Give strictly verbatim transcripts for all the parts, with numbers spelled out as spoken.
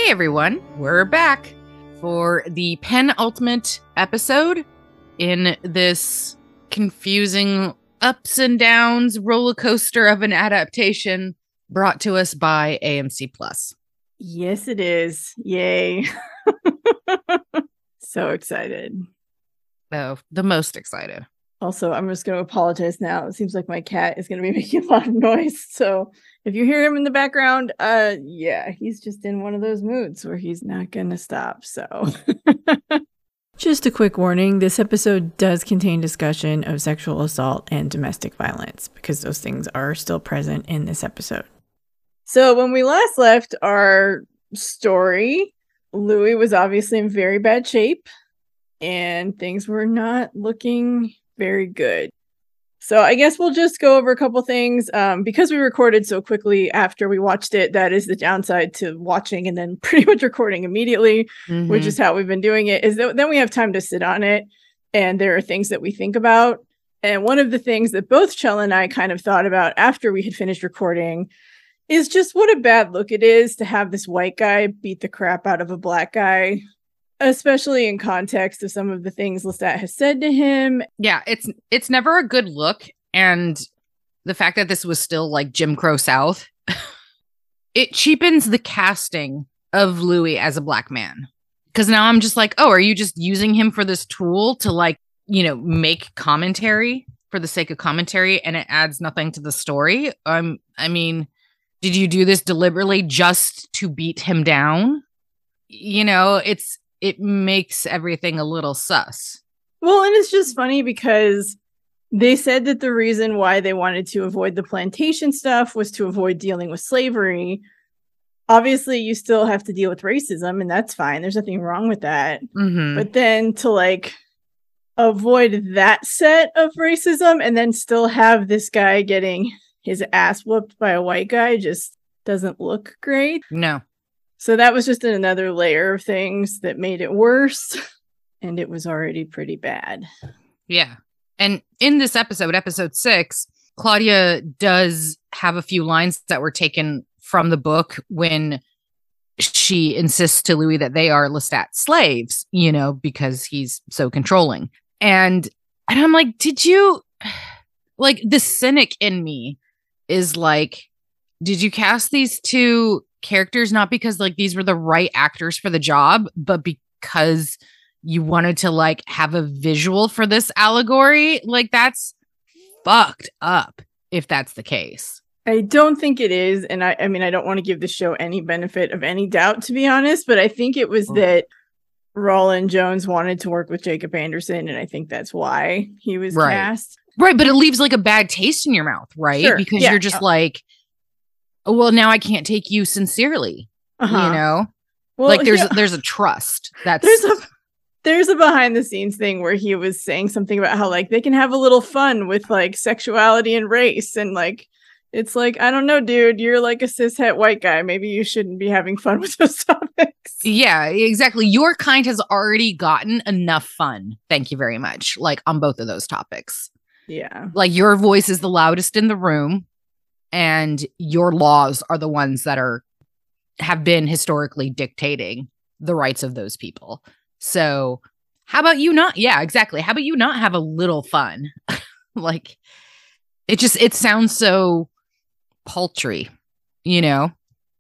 Hey everyone, we're back for the penultimate episode in this confusing ups and downs roller coaster of an adaptation brought to us by A M C Plus. Yes, it is. Yay. So excited. Oh, the most excited. Also, I'm just going to apologize now. It seems like my cat is going to be making a lot of noise. So if you hear him in the background, uh, yeah, he's just in one of those moods where he's not going to stop. So just a quick warning. This episode does contain discussion of sexual assault and domestic violence because those things are still present in this episode. So when we last left our story, Louis was obviously in very bad shape and things were not looking very good. So I guess we'll just go over a couple things. Um, because we recorded so quickly after we watched it, that is the downside to watching and then pretty much recording immediately, mm-hmm. which is how we've been doing it, is that then we have time to sit on it and there are things that we think about. And one of the things that both Chell and I kind of thought about after we had finished recording is just what a bad look it is to have this white guy beat the crap out of a black guy, especially in context of some of the things Lestat has said to him. Yeah, it's it's never a good look. And the fact that this was still like Jim Crow South, it cheapens the casting of Louis as a black man. Because now I'm just like, oh, are you just using him for this tool to like, you know, make commentary for the sake of commentary and it adds nothing to the story? Um, I mean, did you do this deliberately just to beat him down? You know, it's it makes everything a little sus. Well, and it's just funny because they said that the reason why they wanted to avoid the plantation stuff was to avoid dealing with slavery. Obviously, you still have to deal with racism, and that's fine. There's nothing wrong with that. Mm-hmm. But then to like avoid that set of racism and then still have this guy getting his ass whooped by a white guy just doesn't look great. No. So that was just another layer of things that made it worse. And it was already pretty bad. Yeah. And in this episode, episode six, Claudia does have a few lines that were taken from the book when she insists to Louis that they are Lestat slaves, you know, because he's so controlling. And, and I'm like, did you, like, the cynic in me is like, did you cast these two characters not because like these were the right actors for the job, but because you wanted to like have a visual for this allegory? Like, that's fucked up if that's the case. I don't think it is. And I, I mean, I don't want to give the show any benefit of any doubt, to be honest, but I think it was oh. that Roland Jones wanted to work with Jacob Anderson. And I think that's why he was right. cast. Right. But it leaves like a bad taste in your mouth, right? Sure. Because yeah. you're just like, well, now I can't take you sincerely, uh-huh. you know, well, like there's, yeah. there's a trust that's there's a, there's a behind the scenes thing where he was saying something about how like they can have a little fun with like sexuality and race. And like, it's like, I don't know, dude, you're like a cishet white guy. Maybe you shouldn't be having fun with those topics. Yeah, exactly. Your kind has already gotten enough fun. Thank you very much. Like on both of those topics. Yeah. Like your voice is the loudest in the room and your laws are the ones that are have been historically dictating the rights of those people. So how about you not? Yeah, exactly. How about you not have a little fun? Like it just, it sounds so paltry, you know?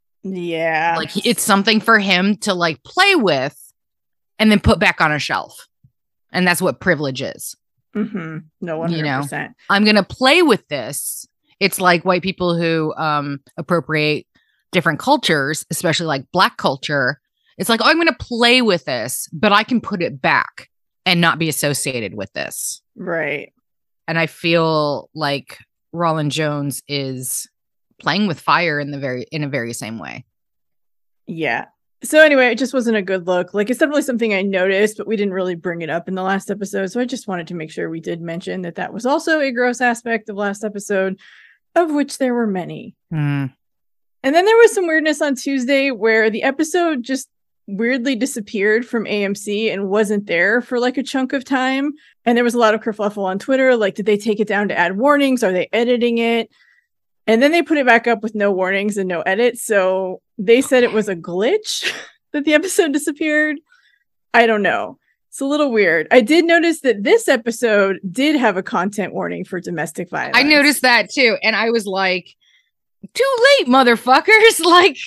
Yeah. Like it's something for him to like play with and then put back on a shelf. And that's what privilege is. Mm-hmm. No, one hundred percent. You know, I'm going to play with this. It's like white people who um, appropriate different cultures, especially like Black culture. It's like, oh, I'm going to play with this, but I can put it back and not be associated with this. Right. And I feel like Roland Jones is playing with fire in the very in a very same way. Yeah. So anyway, it just wasn't a good look. Like, it's definitely something I noticed, but we didn't really bring it up in the last episode. So I just wanted to make sure we did mention that that was also a gross aspect of last episode, of which there were many. Mm. And then there was some weirdness on Tuesday where the episode just weirdly disappeared from A M C and wasn't there for like a chunk of time. And there was a lot of kerfluffle on Twitter. Like, did they take it down to add warnings? Are they editing it? And then they put it back up with no warnings and no edits. So they said it was a glitch. that the episode disappeared. I don't know. It's a little weird. I did notice that this episode did have a content warning for domestic violence. I noticed that too. And I was like, too late, motherfuckers. Like,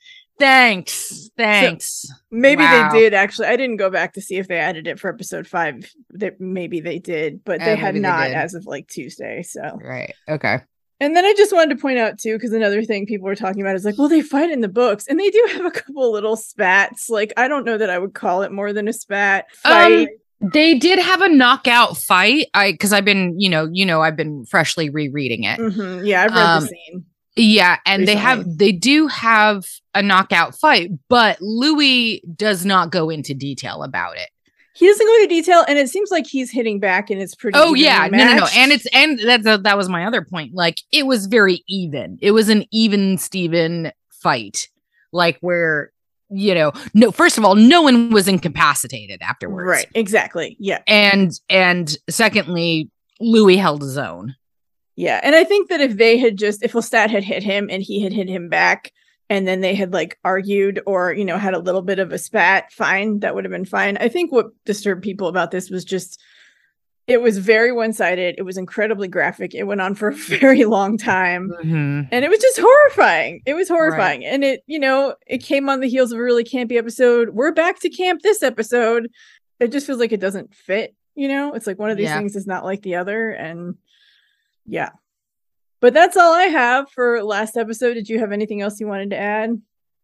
thanks. Thanks. So maybe wow. they did actually. I didn't go back to see if they added it for episode five. That maybe they did, but they uh, had not they as of like Tuesday. So right. Okay. And then I just wanted to point out too, because another thing people were talking about is like, well, they fight in the books, and they do have a couple little spats. Like, I don't know that I would call it more than a spat fight. Um, they did have a knockout fight. I because I've been, you know, you know, I've been freshly rereading it. Mm-hmm. Yeah, I've read um, the scene. Yeah, and recently. they have they do have a knockout fight, but Louis does not go into detail about it. He doesn't go into detail, and it seems like he's hitting back, and it's pretty. Oh yeah, no, no, no, and it's and that's a, that was my other point. Like, it was very even. It was an even Steven fight, like where you know, no. First of all, no one was incapacitated afterwards. Right. Exactly. Yeah. And and secondly, Louis held his own. Yeah, and I think that if they had just if Lestat had hit him and he had hit him back, and then they had like argued or, you know, had a little bit of a spat, fine, that would have been fine. I think what disturbed people about this was just, it was very one-sided. It was incredibly graphic. It went on for a very long time. Mm-hmm. And it was just horrifying. It was horrifying. Right. And it, you know, it came on the heels of a really campy episode. We're back to camp this episode. It just feels like it doesn't fit, you know? It's like one of these yeah. things is not like the other. And yeah. But that's all I have for last episode. Did you have anything else you wanted to add?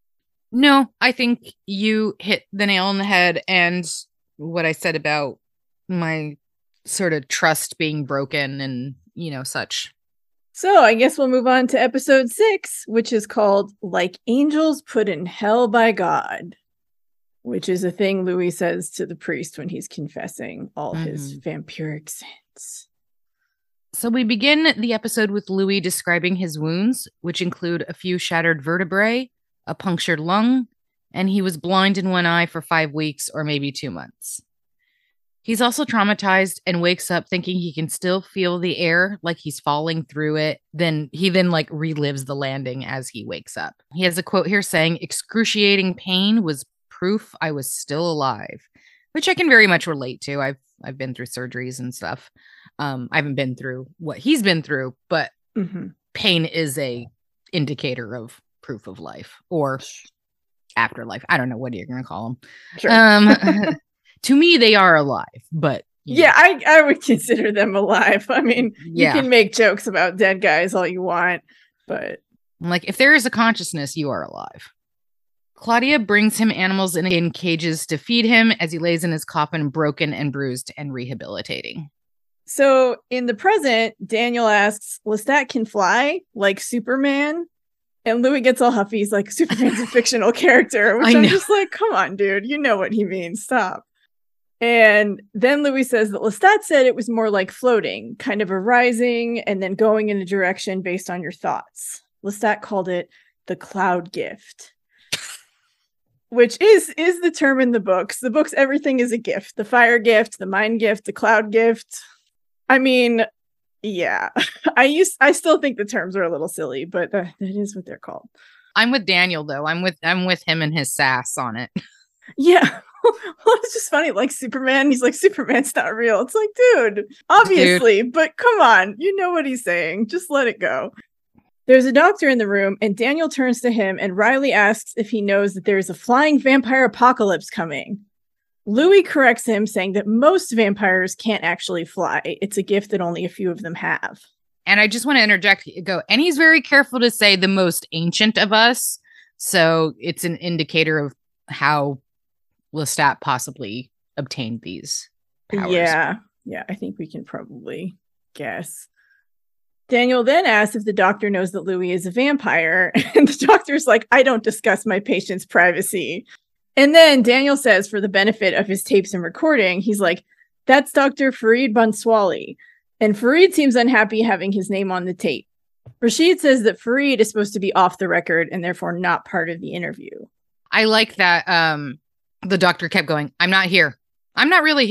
No, I think you hit the nail on the head. And what I said about my sort of trust being broken and, you know, such. So I guess we'll move on to episode six, which is called Like Angels Put in Hell by God, which is a thing Louis says to the priest when he's confessing all mm-hmm. his vampiric sins. So we begin the episode with Louis describing his wounds, which include a few shattered vertebrae, a punctured lung, and he was blind in one eye for five weeks or maybe two months. He's also traumatized and wakes up thinking he can still feel the air, like he's falling through it. Then he then like relives the landing as he wakes up. He has a quote here saying, "Excruciating pain was proof I was still alive," which I can very much relate to. I've I've been through surgeries and stuff. Um, I haven't been through what he's been through, but mm-hmm. pain is a indicator of proof of life or afterlife. I don't know what you're going to call them. Sure. Um, to me, they are alive, but yeah, I, I would consider them alive. I mean, yeah. you can make jokes about dead guys all you want, but like if there is a consciousness, you are alive. Claudia brings him animals in, in cages to feed him as he lays in his coffin, broken and bruised and rehabilitating. So in the present, Daniel asks, Lestat can fly like Superman? And Louis gets all huffy. He's like, Superman's a fictional character, which I I'm know. just like, come on, dude. You know what he means. Stop. And then Louis says that Lestat said it was more like floating, kind of arising and then going in a direction based on your thoughts. Lestat called it the cloud gift, which is is the term in the books. The books, everything is a gift. The fire gift, the mind gift, the cloud gift. I mean, yeah, I used. I still think the terms are a little silly, but uh, that is what they're called. I'm with Daniel, though. I'm with I'm with him and his sass on it. Yeah, well, it's just funny. Like Superman, he's like, Superman's not real. It's like, dude, obviously, dude. But come on, you know what he's saying. Just let it go. There's a doctor in the room, and Daniel turns to him, and Riley asks if he knows that there's a flying vampire apocalypse coming. Louis corrects him, saying that most vampires can't actually fly. It's a gift that only a few of them have. And I just want to interject, go, and he's very careful to say the most ancient of us. So it's an indicator of how Lestat possibly obtained these powers. Yeah, yeah, I think we can probably guess. Daniel then asks if the doctor knows that Louis is a vampire. And the doctor's like, I don't discuss my patient's privacy. And then Daniel says, for the benefit of his tapes and recording, he's like, that's Doctor Farid Banswali. And Farid seems unhappy having his name on the tape. Rashid says that Farid is supposed to be off the record and therefore not part of the interview. I like that um, the doctor kept going, I'm not here. I'm not really here.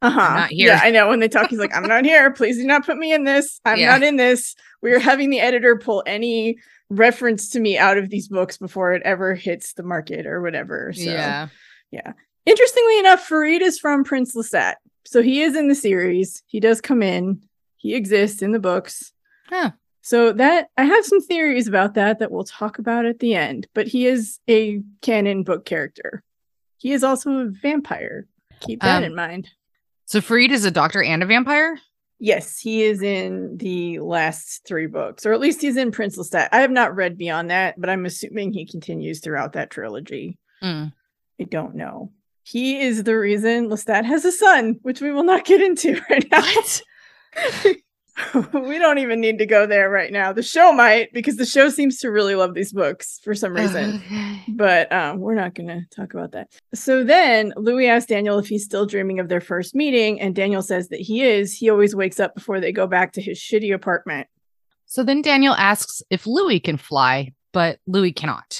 Uh-huh. I'm not here. Yeah, I know. When they talk, he's like, I'm not here. Please do not put me in this. I'm yeah. not in this. We are having the editor pull any reference to me out of these books before it ever hits the market or whatever. So, yeah. Yeah. Interestingly enough, Farid is from Prince Lestat. So he is in the series. He does come in. He exists in the books. Huh. So that I have some theories about that that we'll talk about at the end. But he is a canon book character. He is also a vampire. Keep that um, in mind. So Farid is a doctor and a vampire? Yes, he is in the last three books, or at least he's in Prince Lestat. I have not read beyond that, but I'm assuming he continues throughout that trilogy. Mm. I don't know. He is the reason Lestat has a son, which we will not get into right now. What? We don't even need to go there right now. The show might, because the show seems to really love these books for some reason. Okay. But um, we're not going to talk about that. So then Louis asks Daniel if he's still dreaming of their first meeting. And Daniel says that he is. He always wakes up before they go back to his shitty apartment. So then Daniel asks if Louis can fly, but Louis cannot.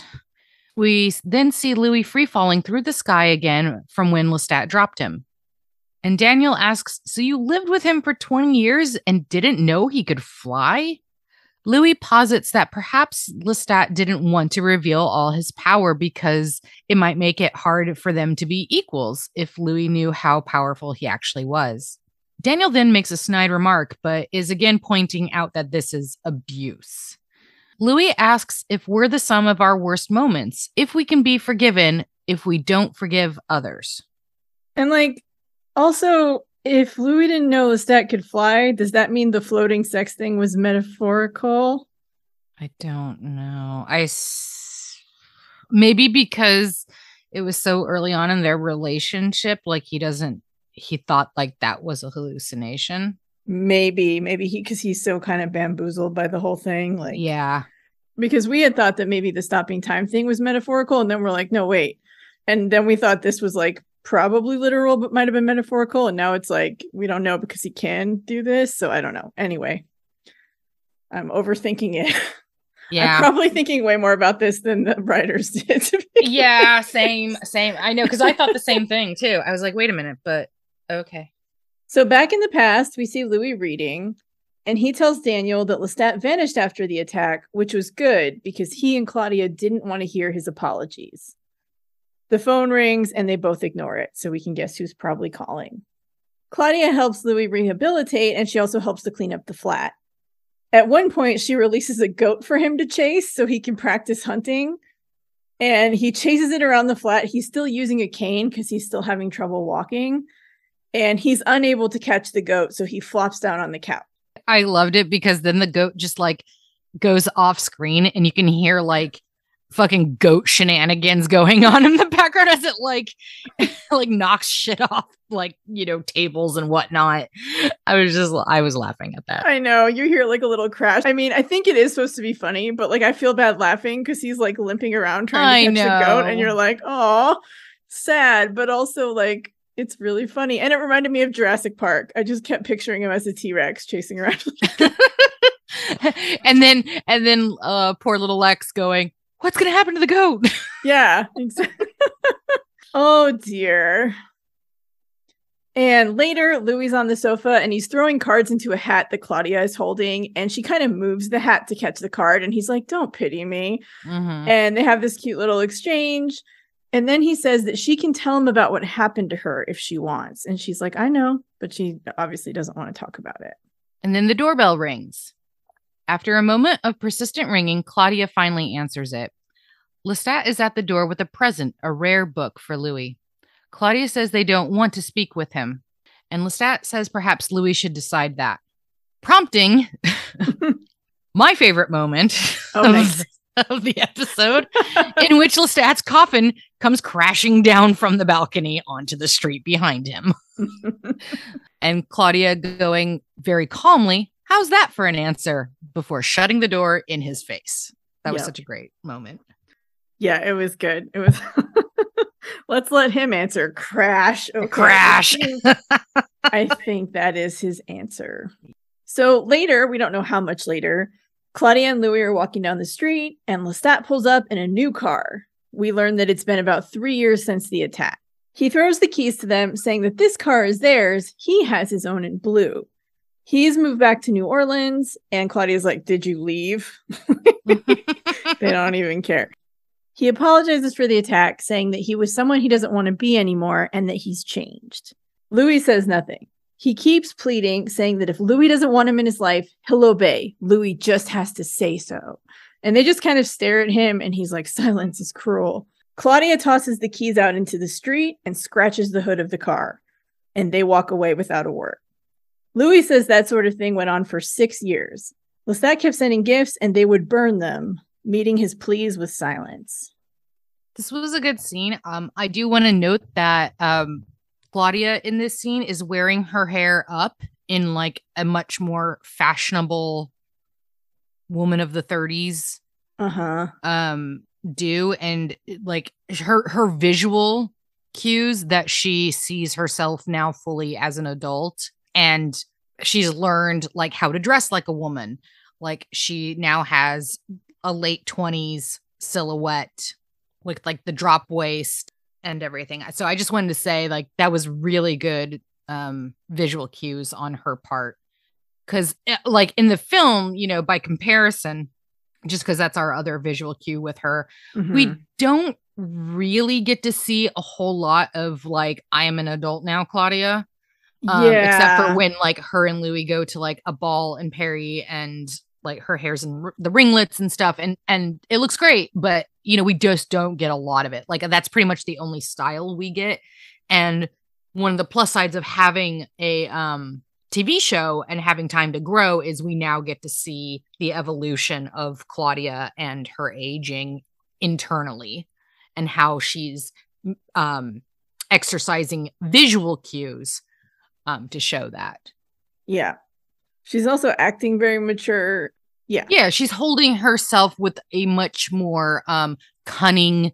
We then see Louis free falling through the sky again from when Lestat dropped him. And Daniel asks, so you lived with him for twenty years and didn't know he could fly? Louis posits that perhaps Lestat didn't want to reveal all his power because it might make it hard for them to be equals if Louis knew how powerful he actually was. Daniel then makes a snide remark, but is again pointing out that this is abuse. Louis asks if we're the sum of our worst moments, if we can be forgiven, if we don't forgive others. And like, also, if Louis didn't know Lestat could fly, does that mean the floating sex thing was metaphorical? I don't know. I s- maybe because it was so early on in their relationship, like he doesn't, he thought like that was a hallucination. Maybe, maybe he, because he's so kind of bamboozled by the whole thing. Like, yeah. Because we had thought that maybe the stopping time thing was metaphorical, and then we're like, no, wait. And then we thought this was like probably literal, but might have been metaphorical. And now it's like, we don't know because he can do this. So I don't know. Anyway, I'm overthinking it. Yeah. I'm probably thinking way more about this than the writers did. Yeah, same, same. I know, because I thought the same thing too. I was like, wait a minute, but okay. So back in the past, we see Louis reading, and he tells Daniel that Lestat vanished after the attack, which was good because he and Claudia didn't want to hear his apologies. The phone rings and they both ignore it, so we can guess who's probably calling. Claudia helps Louis rehabilitate, and she also helps to clean up the flat. At one point, she releases a goat for him to chase so he can practice hunting, and he chases it around the flat. He's still using a cane because he's still having trouble walking, and he's unable to catch the goat, so he flops down on the couch. I loved it because then the goat just like goes off screen and you can hear like fucking goat shenanigans going on in the background as it like like knocks shit off like, you know, tables and whatnot. I was just I was laughing at that. I know, you hear like a little crash. I mean, I think it is supposed to be funny, but like I feel bad laughing because he's like limping around trying to catch the goat, and you're like, oh, sad, but also like it's really funny. And it reminded me of Jurassic Park. I just kept picturing him as a T-Rex chasing around. and then and then uh poor little Lex going, what's gonna happen to the goat? Yeah, exactly. Oh dear. And later, Louis on the sofa and he's throwing cards into a hat that Claudia is holding, and she kind of moves the hat to catch the card, and he's like, don't pity me. Mm-hmm. And they have this cute little exchange. And then he says that she can tell him about what happened to her if she wants. And she's like, I know, but she obviously doesn't want to talk about it. And then the doorbell rings. After a moment of persistent ringing, Claudia finally answers it. Lestat is at the door with a present, a rare book for Louis. Claudia says they don't want to speak with him. And Lestat says perhaps Louis should decide that. Prompting my favorite moment oh, of, nice. of the episode, in which Lestat's coffin comes crashing down from the balcony onto the street behind him. And Claudia going very calmly, how's that for an answer? Before shutting the door in his face. That was yep. such a great moment. Yeah, it was good. It was. Let's let him answer. Crash. Okay. Crash. I think that is his answer. So later, we don't know how much later, Claudia and Louis are walking down the street, and Lestat pulls up in a new car. We learn that it's been about three years since the attack. He throws the keys to them, saying that this car is theirs. He has his own in blue. He's moved back to New Orleans, and Claudia's like, did you leave? They don't even care. He apologizes for the attack, saying that he was someone he doesn't want to be anymore and that he's changed. Louis says nothing. He keeps pleading, saying that if Louis doesn't want him in his life, he'll obey. Louis just has to say so. And they just kind of stare at him, and he's like, silence is cruel. Claudia tosses the keys out into the street and scratches the hood of the car, and they walk away without a word. Louis says that sort of thing went on for six years. Lestat kept sending gifts, and they would burn them, meeting his pleas with silence. This was a good scene. Um, I do want to note that um, Claudia in this scene is wearing her hair up in like a much more fashionable woman of the thirties uh-huh. um, do. And like her, her visual cues that she sees herself now fully as an adult. And she's learned like how to dress like a woman. Like she now has a late twenties silhouette with like the drop waist and everything. So I just wanted to say like that was really good um, visual cues on her part. Because like in the film, you know, by comparison, just because that's our other visual cue with her, mm-hmm. we don't really get to see a whole lot of like, I am an adult now, Claudia. Um, yeah. Except for when like her and Louis go to like a ball in Paris and like her hair's in r- the ringlets and stuff. And, and it looks great, but you know, we just don't get a lot of it. Like that's pretty much the only style we get. And one of the plus sides of having a um, T V show and having time to grow is we now get to see the evolution of Claudia and her aging internally and how she's um, exercising visual cues Um, to show that. Yeah. She's also acting very mature. Yeah. Yeah. She's holding herself with a much more um, cunning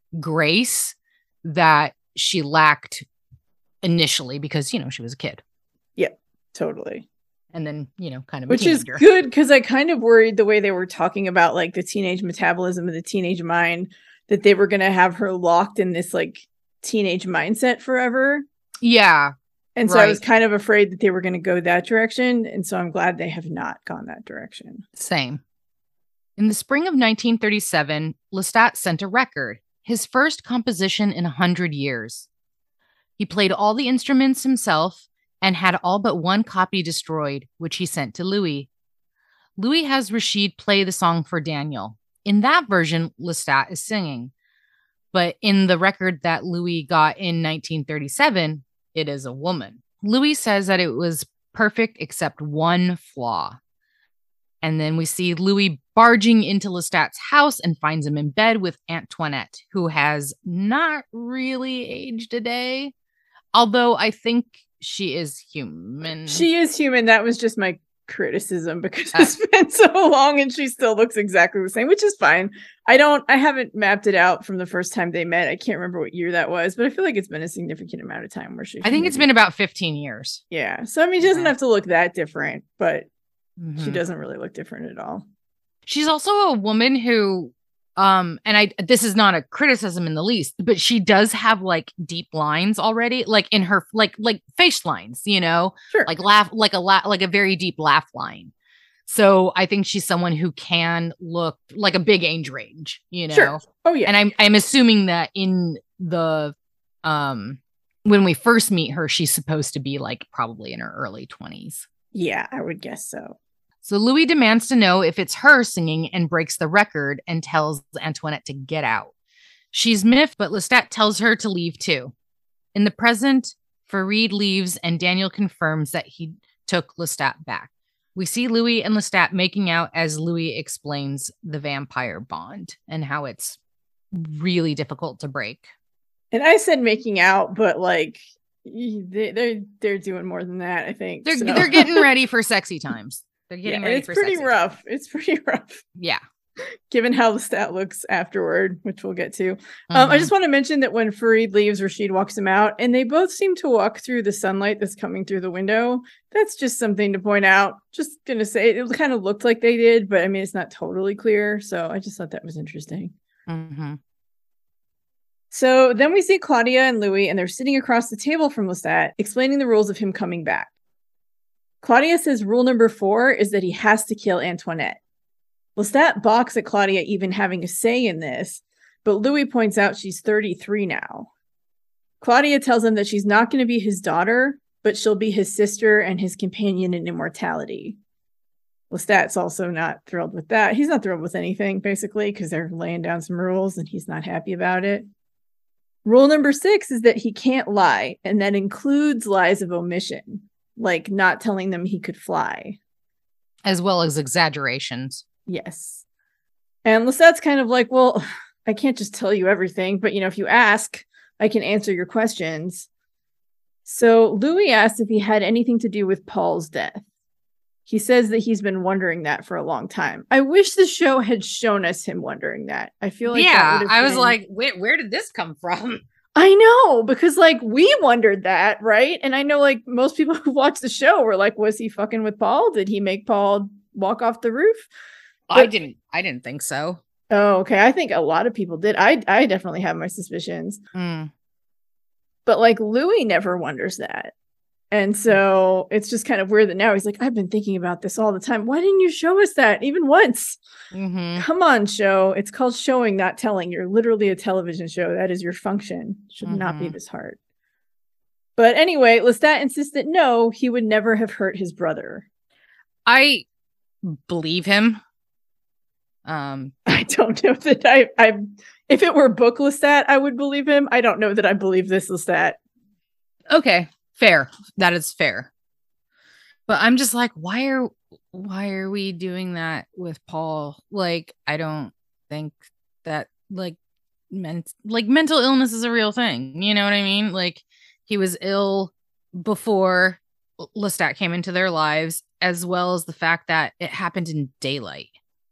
grace that she lacked initially because, you know, she was a kid. Yeah, totally. And then, you know, kind of Which is good because I kind of worried the way they were talking about like the teenage metabolism of the teenage mind that they were going to have her locked in this like teenage mindset forever. Yeah. And so right. I was kind of afraid that they were going to go that direction. And so I'm glad they have not gone that direction. Same. In the spring of nineteen thirty-seven, Lestat sent a record, his first composition in a hundred years. He played all the instruments himself and had all but one copy destroyed, which he sent to Louis. Louis has Rashid play the song for Daniel. In that version, Lestat is singing. But in the record that Louis got in nineteen thirty-seven, it is a woman. Louis says that it was perfect except one flaw. And then we see Louis barging into Lestat's house and finds him in bed with Antoinette, who has not really aged a day. Although I think she is human. She is human. That was just my criticism because it's uh, been so long and she still looks exactly the same, which is fine. I don't, I haven't mapped it out from the first time they met. I can't remember what year that was, but I feel like it's been a significant amount of time where she. I think maybe, it's been about fifteen years. Yeah. So, I mean, she doesn't yeah. have to look that different, but mm-hmm. she doesn't really look different at all. She's also a woman who, um, and I, this is not a criticism in the least, but she does have like deep lines already, like in her, like, like face lines, you know, sure. like laugh, like a laugh, like a very deep laugh line. So I think she's someone who can look like a big age range, you know? Sure. Oh yeah. And I'm, I'm assuming that in the, um, when we first meet her, she's supposed to be like probably in her early twenties. Yeah, I would guess so. So Louis demands to know if it's her singing and breaks the record and tells Antoinette to get out. She's miffed, but Lestat tells her to leave too. In the present, Farid leaves and Daniel confirms that he took Lestat back. We see Louis and Lestat making out as Louis explains the vampire bond and how it's really difficult to break. And I said making out, but like they, they're they're doing more than that, I think. They're so. they're getting ready for sexy times. They're getting yeah, ready it's for pretty sexy rough. time. It's pretty rough. Yeah. Given how the stat looks afterward, which we'll get to. Mm-hmm. Um, I just want to mention that when Farid leaves, Rashid walks him out, and they both seem to walk through the sunlight that's coming through the window. That's just something to point out. Just gonna say it, it kind of looked like they did, but I mean, it's not totally clear. So I just thought that was interesting. Mm-hmm. So then we see Claudia and Louis, and they're sitting across the table from Lestat, explaining the rules of him coming back. Claudia says rule number four is that he has to kill Antoinette. Lestat balks at Claudia even having a say in this, but Louis points out she's thirty-three now. Claudia tells him that she's not going to be his daughter, but she'll be his sister and his companion in immortality. Lestat's also not thrilled with that. He's not thrilled with anything, basically, because they're laying down some rules and he's not happy about it. Rule number six is that he can't lie, and that includes lies of omission, like not telling them he could fly. As well as exaggerations. Yes. And Lestat's kind of like, well, I can't just tell you everything, but, you know, if you ask, I can answer your questions. So Louis asked if he had anything to do with Paul's death. He says that he's been wondering that for a long time. I wish the show had shown us him wondering that. I feel like yeah, that I was been... like, where, where did this come from? I know, because like we wondered that, right? And I know like most people who watch the show were like, was he fucking with Paul? Did he make Paul walk off the roof? But... I didn't. I didn't think so. Oh, okay. I think a lot of people did. I I definitely have my suspicions. Mm. But like Louis never wonders that. And so it's just kind of weird that now he's like, I've been thinking about this all the time. Why didn't you show us that even once? Mm-hmm. Come on, show. It's called showing, not telling. You're literally a television show. That is your function. Should mm-hmm. not be this hard. But anyway, Lestat insists that no, he would never have hurt his brother. I believe him. Um, I don't know that I, I, if it were book Lestat, I would believe him. I don't know that I believe this Lestat. Okay. Fair. That is fair. But I'm just like, why are why are we doing that with Paul? Like, I don't think that like meant like mental illness is a real thing. You know what I mean? Like he was ill before Lestat came into their lives, as well as the fact that it happened in daylight.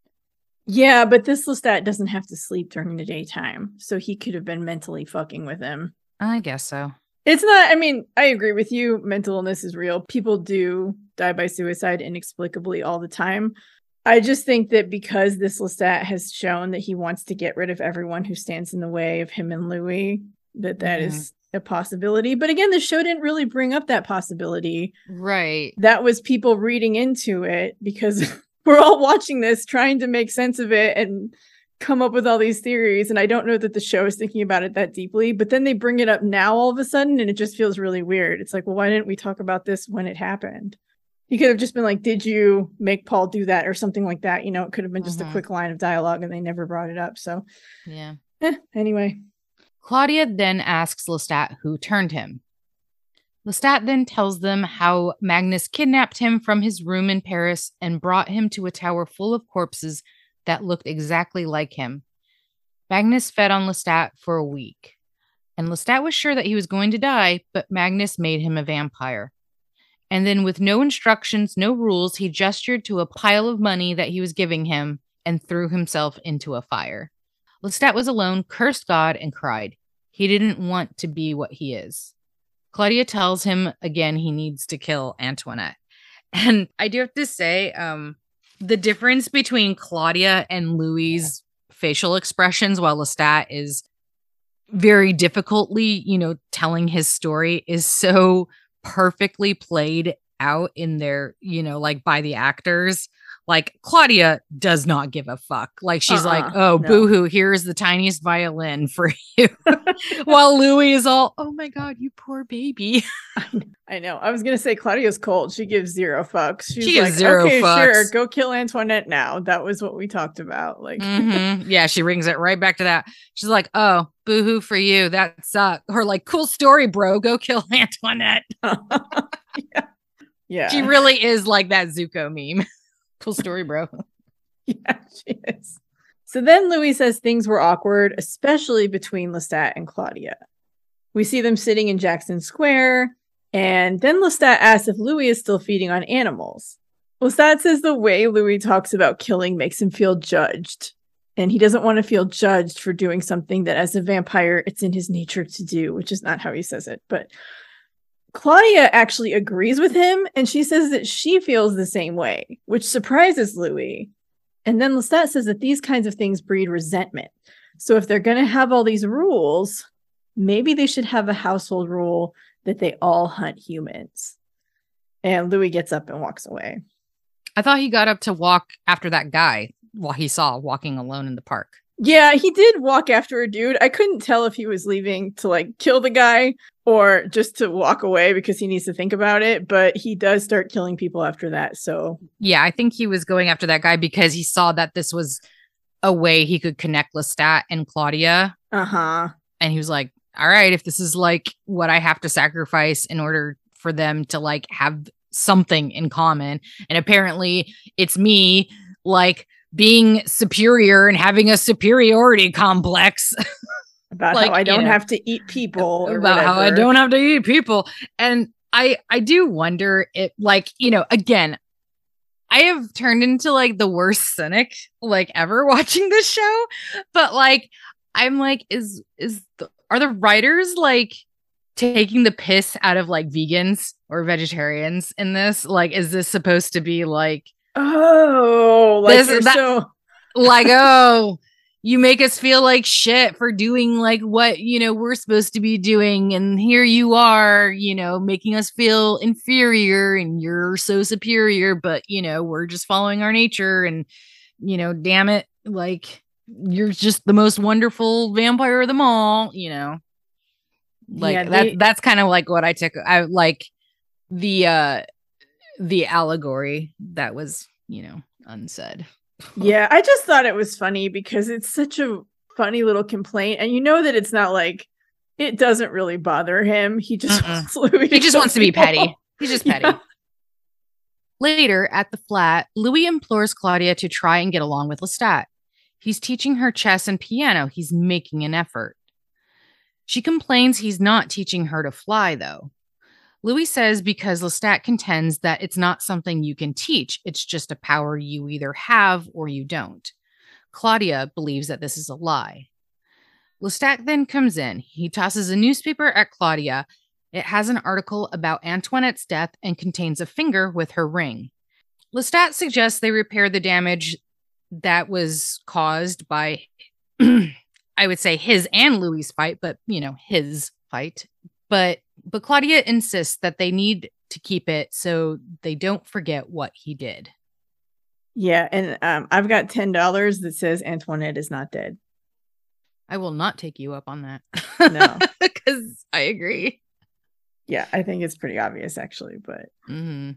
Yeah, but this Lestat doesn't have to sleep during the daytime, so he could have been mentally fucking with him. I guess so. It's not, I mean, I agree with you. Mental illness is real. People do die by suicide inexplicably all the time. I just think that because this Lestat has shown that he wants to get rid of everyone who stands in the way of him and Louis, that that mm-hmm. is a possibility. But again, the show didn't really bring up that possibility. Right. That was people reading into it because we're all watching this, trying to make sense of it and come up with all these theories, and I don't know that the show is thinking about it that deeply, but then they bring it up now all of a sudden and it just feels really weird. It's like, well, why didn't we talk about this when it happened? You could have just been like, did you make Paul do that or something like that? You know, it could have been just mm-hmm. a quick line of dialogue and they never brought it up. So yeah. Eh, anyway. Claudia then asks Lestat who turned him. Lestat then tells them how Magnus kidnapped him from his room in Paris and brought him to a tower full of corpses that looked exactly like him. Magnus fed on Lestat for a week, and Lestat was sure that he was going to die, but Magnus made him a vampire. And then with no instructions, no rules, he gestured to a pile of money that he was giving him and threw himself into a fire. Lestat was alone, cursed God, and cried. He didn't want to be what he is. Claudia tells him again he needs to kill Antoinette. And I do have to say, um, the difference between Claudia and Louis' facial expressions while Lestat is very difficultly, you know, telling his story is so perfectly played out in their, you know, like by the actors. Like Claudia does not give a fuck. Like she's uh-uh, like, oh, no. Boo-hoo, here's the tiniest violin for you. While Louis is all, oh my God, you poor baby. I know. I was going to say Claudia's cold. She gives zero fucks. She's she like, gives zero okay, fucks. Sure, go kill Antoinette now. That was what we talked about. Like, mm-hmm. Yeah, she rings it right back to that. She's like, oh, boo-hoo for you. That sucked. Or like, cool story, bro. Go kill Antoinette. yeah. Yeah. She really is like that Zuko meme. Cool story, bro. Yeah, she is. So then Louis says things were awkward, especially between Lestat and Claudia. We see them sitting in Jackson Square, and then Lestat asks if Louis is still feeding on animals. Lestat says the way Louis talks about killing makes him feel judged, and he doesn't want to feel judged for doing something that as a vampire, it's in his nature to do, which is not how he says it, but Claudia actually agrees with him, and she says that she feels the same way, which surprises Louis. And then Lestat says that these kinds of things breed resentment. So if they're going to have all these rules, maybe they should have a household rule that they all hunt humans. And Louis gets up and walks away. I thought he got up to walk after that guy while he saw walking alone in the park. Yeah, he did walk after a dude. I couldn't tell if he was leaving to like kill the guy or just to walk away because he needs to think about it. But he does start killing people after that. So yeah, I think he was going after that guy because he saw that this was a way he could connect Lestat and Claudia. Uh-huh. And he was like, all right, if this is like what I have to sacrifice in order for them to like have something in common. And apparently it's me like being superior and having a superiority complex about like, how I don't you know, have to eat people or about whatever. how I don't have to eat people. And I I do wonder if like, you know, again, I have turned into like the worst cynic like ever watching this show, but like I'm like is is the, are the writers like taking the piss out of like vegans or vegetarians in this? Like is this supposed to be like oh, like this, you're that, so like, oh, you make us feel like shit for doing like what, you know, we're supposed to be doing. And here you are, you know, making us feel inferior and you're so superior, but, you know, we're just following our nature and, you know, damn it. Like you're just the most wonderful vampire of them all, you know, like yeah, that. they- That's kind of like what I took. I like the, uh, the allegory that was, you know, unsaid. Yeah, I just thought it was funny because it's such a funny little complaint. And you know that it's not like it doesn't really bother him. He just wants Louis He just wants to be people. petty. He's just petty. Yeah. Later at the flat, Louis implores Claudia to try and get along with Lestat. He's teaching her chess and piano. He's making an effort. She complains he's not teaching her to fly, though. Louis says because Lestat contends that it's not something you can teach. It's just a power you either have or you don't. Claudia believes that this is a lie. Lestat then comes in. He tosses a newspaper at Claudia. It has an article about Antoinette's death and contains a finger with her ring. Lestat suggests they repair the damage that was caused by, I would say his and Louis' fight, but, you know, his fight. But But Claudia insists that they need to keep it so they don't forget what he did. Yeah, and um, I've got ten dollars that says Antoinette is not dead. I will not take you up on that. No. Because I agree. Yeah, I think it's pretty obvious, actually. But mm-hmm.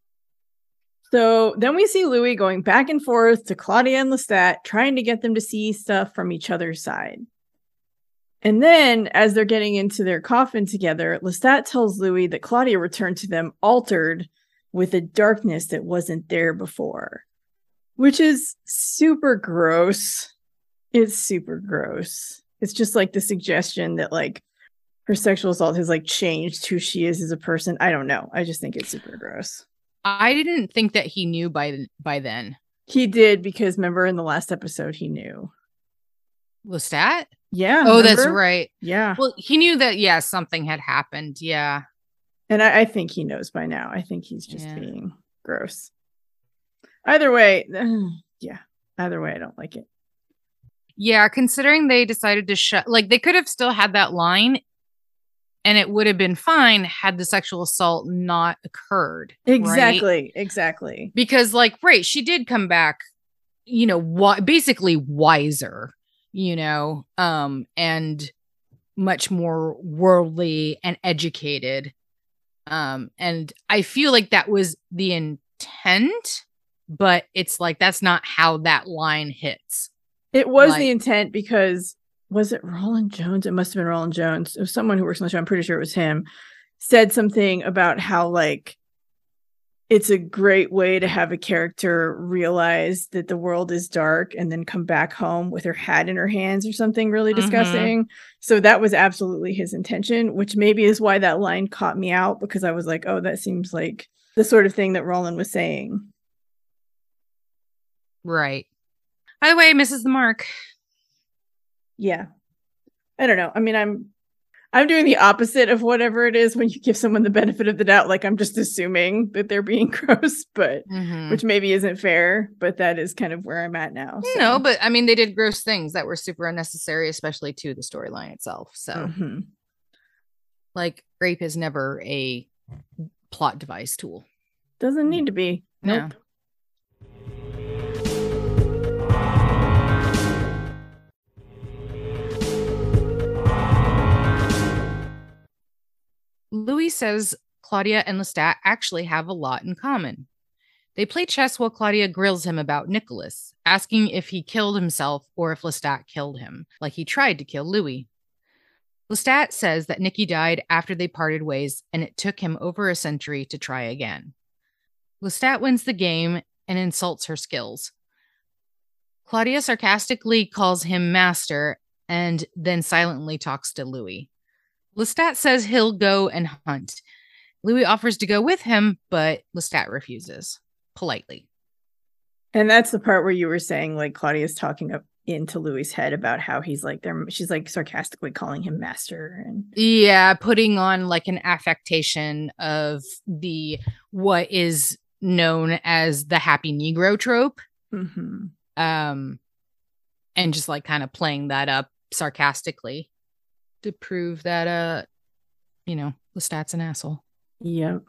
So then we see Louis going back and forth to Claudia and Lestat, trying to get them to see stuff from each other's side. And then, as they're getting into their coffin together, Lestat tells Louis that Claudia returned to them altered with a darkness that wasn't there before, which is super gross. It's super gross. It's just like the suggestion that like her sexual assault has like changed who she is as a person. I don't know. I just think it's super gross. I didn't think that he knew by by then. He did because remember in the last episode he knew. Lestat? Yeah. Oh, remember? that's right. Yeah. Well, he knew that, yeah, something had happened. Yeah. And I, I think he knows by now. I think he's just yeah. being gross. Either way, yeah. Either way, I don't like it. Yeah, considering they decided to shut, like, they could have still had that line and it would have been fine had the sexual assault not occurred. Exactly. Right? Exactly. Because, like, right, she did come back, you know, wi- basically wiser. You know, um, and much more worldly and educated. Um, and I feel like that was the intent, but it's like, that's not how that line hits. It was like, the intent because, was it Roland Jones? It must have been Roland Jones. It was someone who works on the show. I'm pretty sure it was him. Said something about how like, it's a great way to have a character realize that the world is dark and then come back home with her hat in her hands or something really disgusting. Mm-hmm. So that was absolutely his intention, which maybe is why that line caught me out because I was like, oh, that seems like the sort of thing that Roland was saying. Right. By the way, misses the mark. Yeah. I don't know. I mean, I'm I'm doing the opposite of whatever it is when you give someone the benefit of the doubt. Like I'm just assuming that they're being gross, but Mm-hmm. which maybe isn't fair, but that is kind of where I'm at now. So. No, but I mean, they did gross things that were super unnecessary, especially to the storyline itself. So, mm-hmm. like, rape is never a plot device tool. Doesn't need to be. No. Nope. Louis says Claudia and Lestat actually have a lot in common. They play chess while Claudia grills him about Nicholas, asking if he killed himself or if Lestat killed him, like he tried to kill Louis. Lestat says that Nicky died after they parted ways and it took him over a century to try again. Lestat wins the game and insults her skills. Claudia sarcastically calls him master and then silently talks to Louis. Lestat says he'll go and hunt. Louis offers to go with him, but Lestat refuses, politely. And that's the part where you were saying, like, Claudia's talking up into Louis' head about how he's like, there. She's like sarcastically calling him master. And yeah, putting on like an affectation of the, what is known as the happy Negro trope. Mm-hmm. Um, and just like kind of playing that up sarcastically to prove that, uh, you know, Lestat's an asshole. Yep.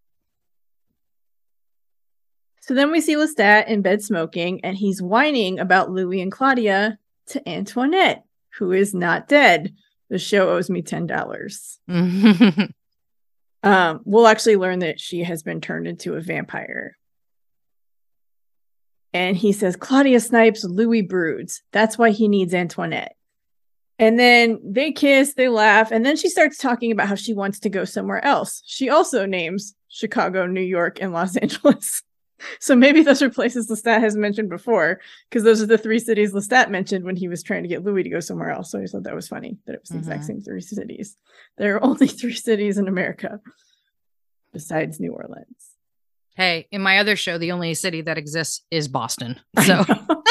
So then we see Lestat in bed smoking, and he's whining about Louis and Claudia to Antoinette, who is not dead. The show owes me ten dollars. um, we'll actually learn that she has been turned into a vampire. And he says, Claudia snipes, Louis broods. That's why he needs Antoinette. And then they kiss, they laugh, and then she starts talking about how she wants to go somewhere else. She also names Chicago, New York, and Los Angeles. So maybe those are places Lestat has mentioned before, because those are the three cities Lestat mentioned when he was trying to get Louis to go somewhere else. So I thought that was funny, that it was the mm-hmm. exact same three cities. There are only three cities in America besides New Orleans. Hey, in my other show, the only city that exists is Boston. So...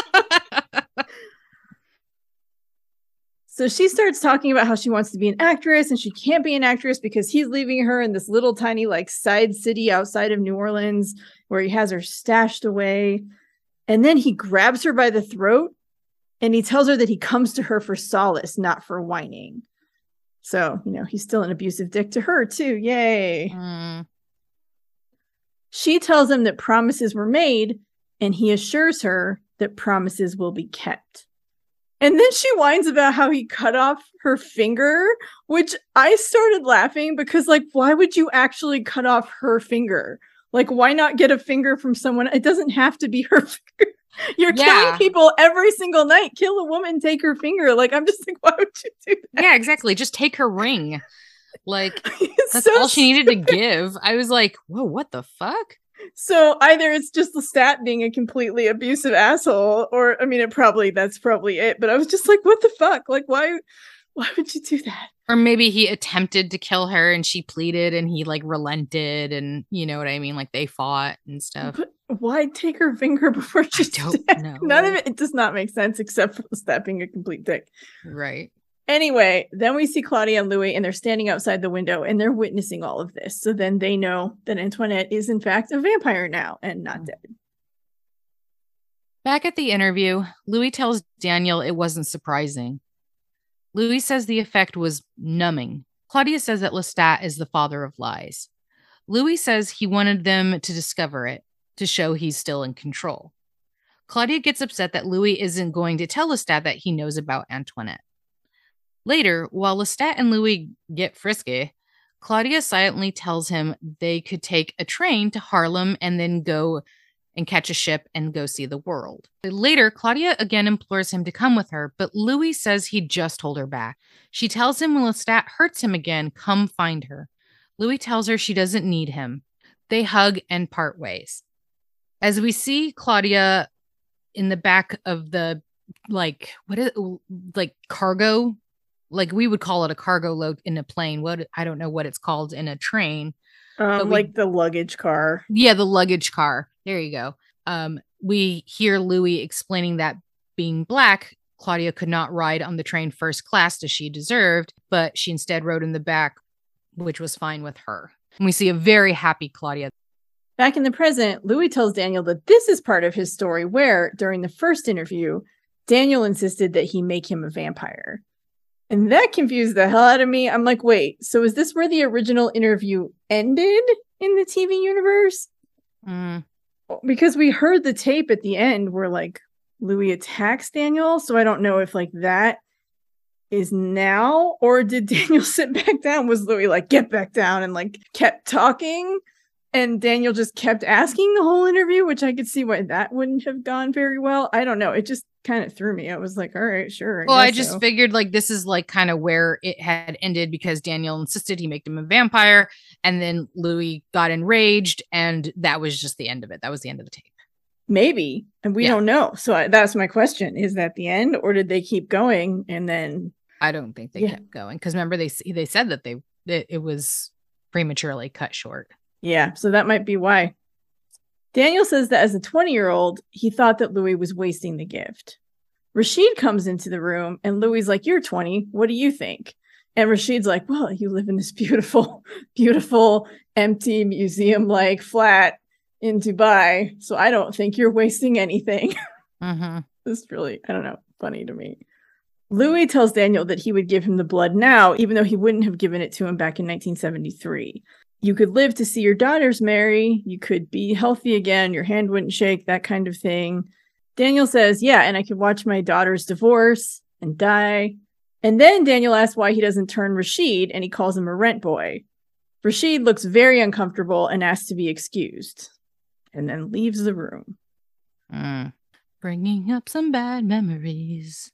So she starts talking about how she wants to be an actress and she can't be an actress because he's leaving her in this little tiny like side city outside of New Orleans where he has her stashed away. And then he grabs her by the throat and he tells her that he comes to her for solace, not for whining. So, you know, he's still an abusive dick to her too. Yay. Mm. She tells him that promises were made and he assures her that promises will be kept. And then she whines about how he cut off her finger, which I started laughing because, like, why would you actually cut off her finger? Like, why not get a finger from someone? It doesn't have to be her finger. You're yeah. killing people every single night. Kill a woman, take her finger. Like, I'm just like, why would you do that? Yeah, exactly. Just take her ring. Like, that's so all she needed stupid. to give. I was like, whoa, what the fuck? So either it's just Lestat being a completely abusive asshole, or I mean, it probably that's probably it. But I was just like, what the fuck? Like, why? Why would you do that? Or maybe he attempted to kill her and she pleaded and he like relented, and you know what I mean? Like they fought and stuff. But why take her finger before she's I don't dead? know. None of it, it does not make sense except for Lestat being a complete dick. Right. Anyway, then we see Claudia and Louis, and they're standing outside the window, and they're witnessing all of this. So then they know that Antoinette is, in fact, a vampire now and not dead. Back at the interview, Louis tells Daniel it wasn't surprising. Louis says the effect was numbing. Claudia says that Lestat is the father of lies. Louis says he wanted them to discover it, to show he's still in control. Claudia gets upset that Louis isn't going to tell Lestat that he knows about Antoinette. Later, while Lestat and Louis get frisky, Claudia silently tells him they could take a train to Harlem and then go and catch a ship and go see the world. Later, Claudia again implores him to come with her, but Louis says he just hold her back. She tells him when Lestat hurts him again, come find her. Louis tells her she doesn't need him. They hug and part ways. As we see Claudia in the back of the, like, what is like cargo Like we would call it a cargo load in a plane. What I don't know what it's called in a train. Um, we, like the luggage car. Yeah, the luggage car. There you go. Um, we hear Louis explaining that being black, Claudia could not ride on the train first class as she deserved, but she instead rode in the back, which was fine with her. And we see a very happy Claudia. Back in the present, Louis tells Daniel that this is part of his story where, during the first interview, Daniel insisted that he make him a vampire. And that confused the hell out of me. I'm like, wait, so is this where the original interview ended in the T V universe? Mm. Because we heard the tape at the end where, like, Louis attacks Daniel. So I don't know if, like, that is now, or did Daniel sit back down? Was Louis like, get back down, and, like, kept talking? And Daniel just kept asking the whole interview, which I could see why that wouldn't have gone very well. I don't know. It just kind of threw me. I was like, all right, sure. I well, I just so. figured like this is like kind of where it had ended because Daniel insisted he make him a vampire. And then Louis got enraged. And that was just the end of it. That was the end of the tape. Maybe. And we yeah. don't know. So I, that's my question. Is that the end, or did they keep going? And then I don't think they yeah. kept going. Because remember, they they said that they that it was prematurely cut short. Yeah, so that might be why. Daniel says that as a twenty-year-old, he thought that Louis was wasting the gift. Rashid comes into the room, and Louis is like, you're twenty. What do you think? And Rashid's like, well, you live in this beautiful, beautiful, empty museum-like flat in Dubai, so I don't think you're wasting anything. Mm-hmm. This is really, I don't know, funny to me. Louis tells Daniel that he would give him the blood now, even though he wouldn't have given it to him back in nineteen seventy-three. You could live to see your daughters marry. You could be healthy again. Your hand wouldn't shake, that kind of thing. Daniel says, yeah, and I could watch my daughters divorce and die. And then Daniel asks why he doesn't turn Rashid, and he calls him a rent boy. Rashid looks very uncomfortable and asks to be excused, and then leaves the room. Mm. Bringing up some bad memories.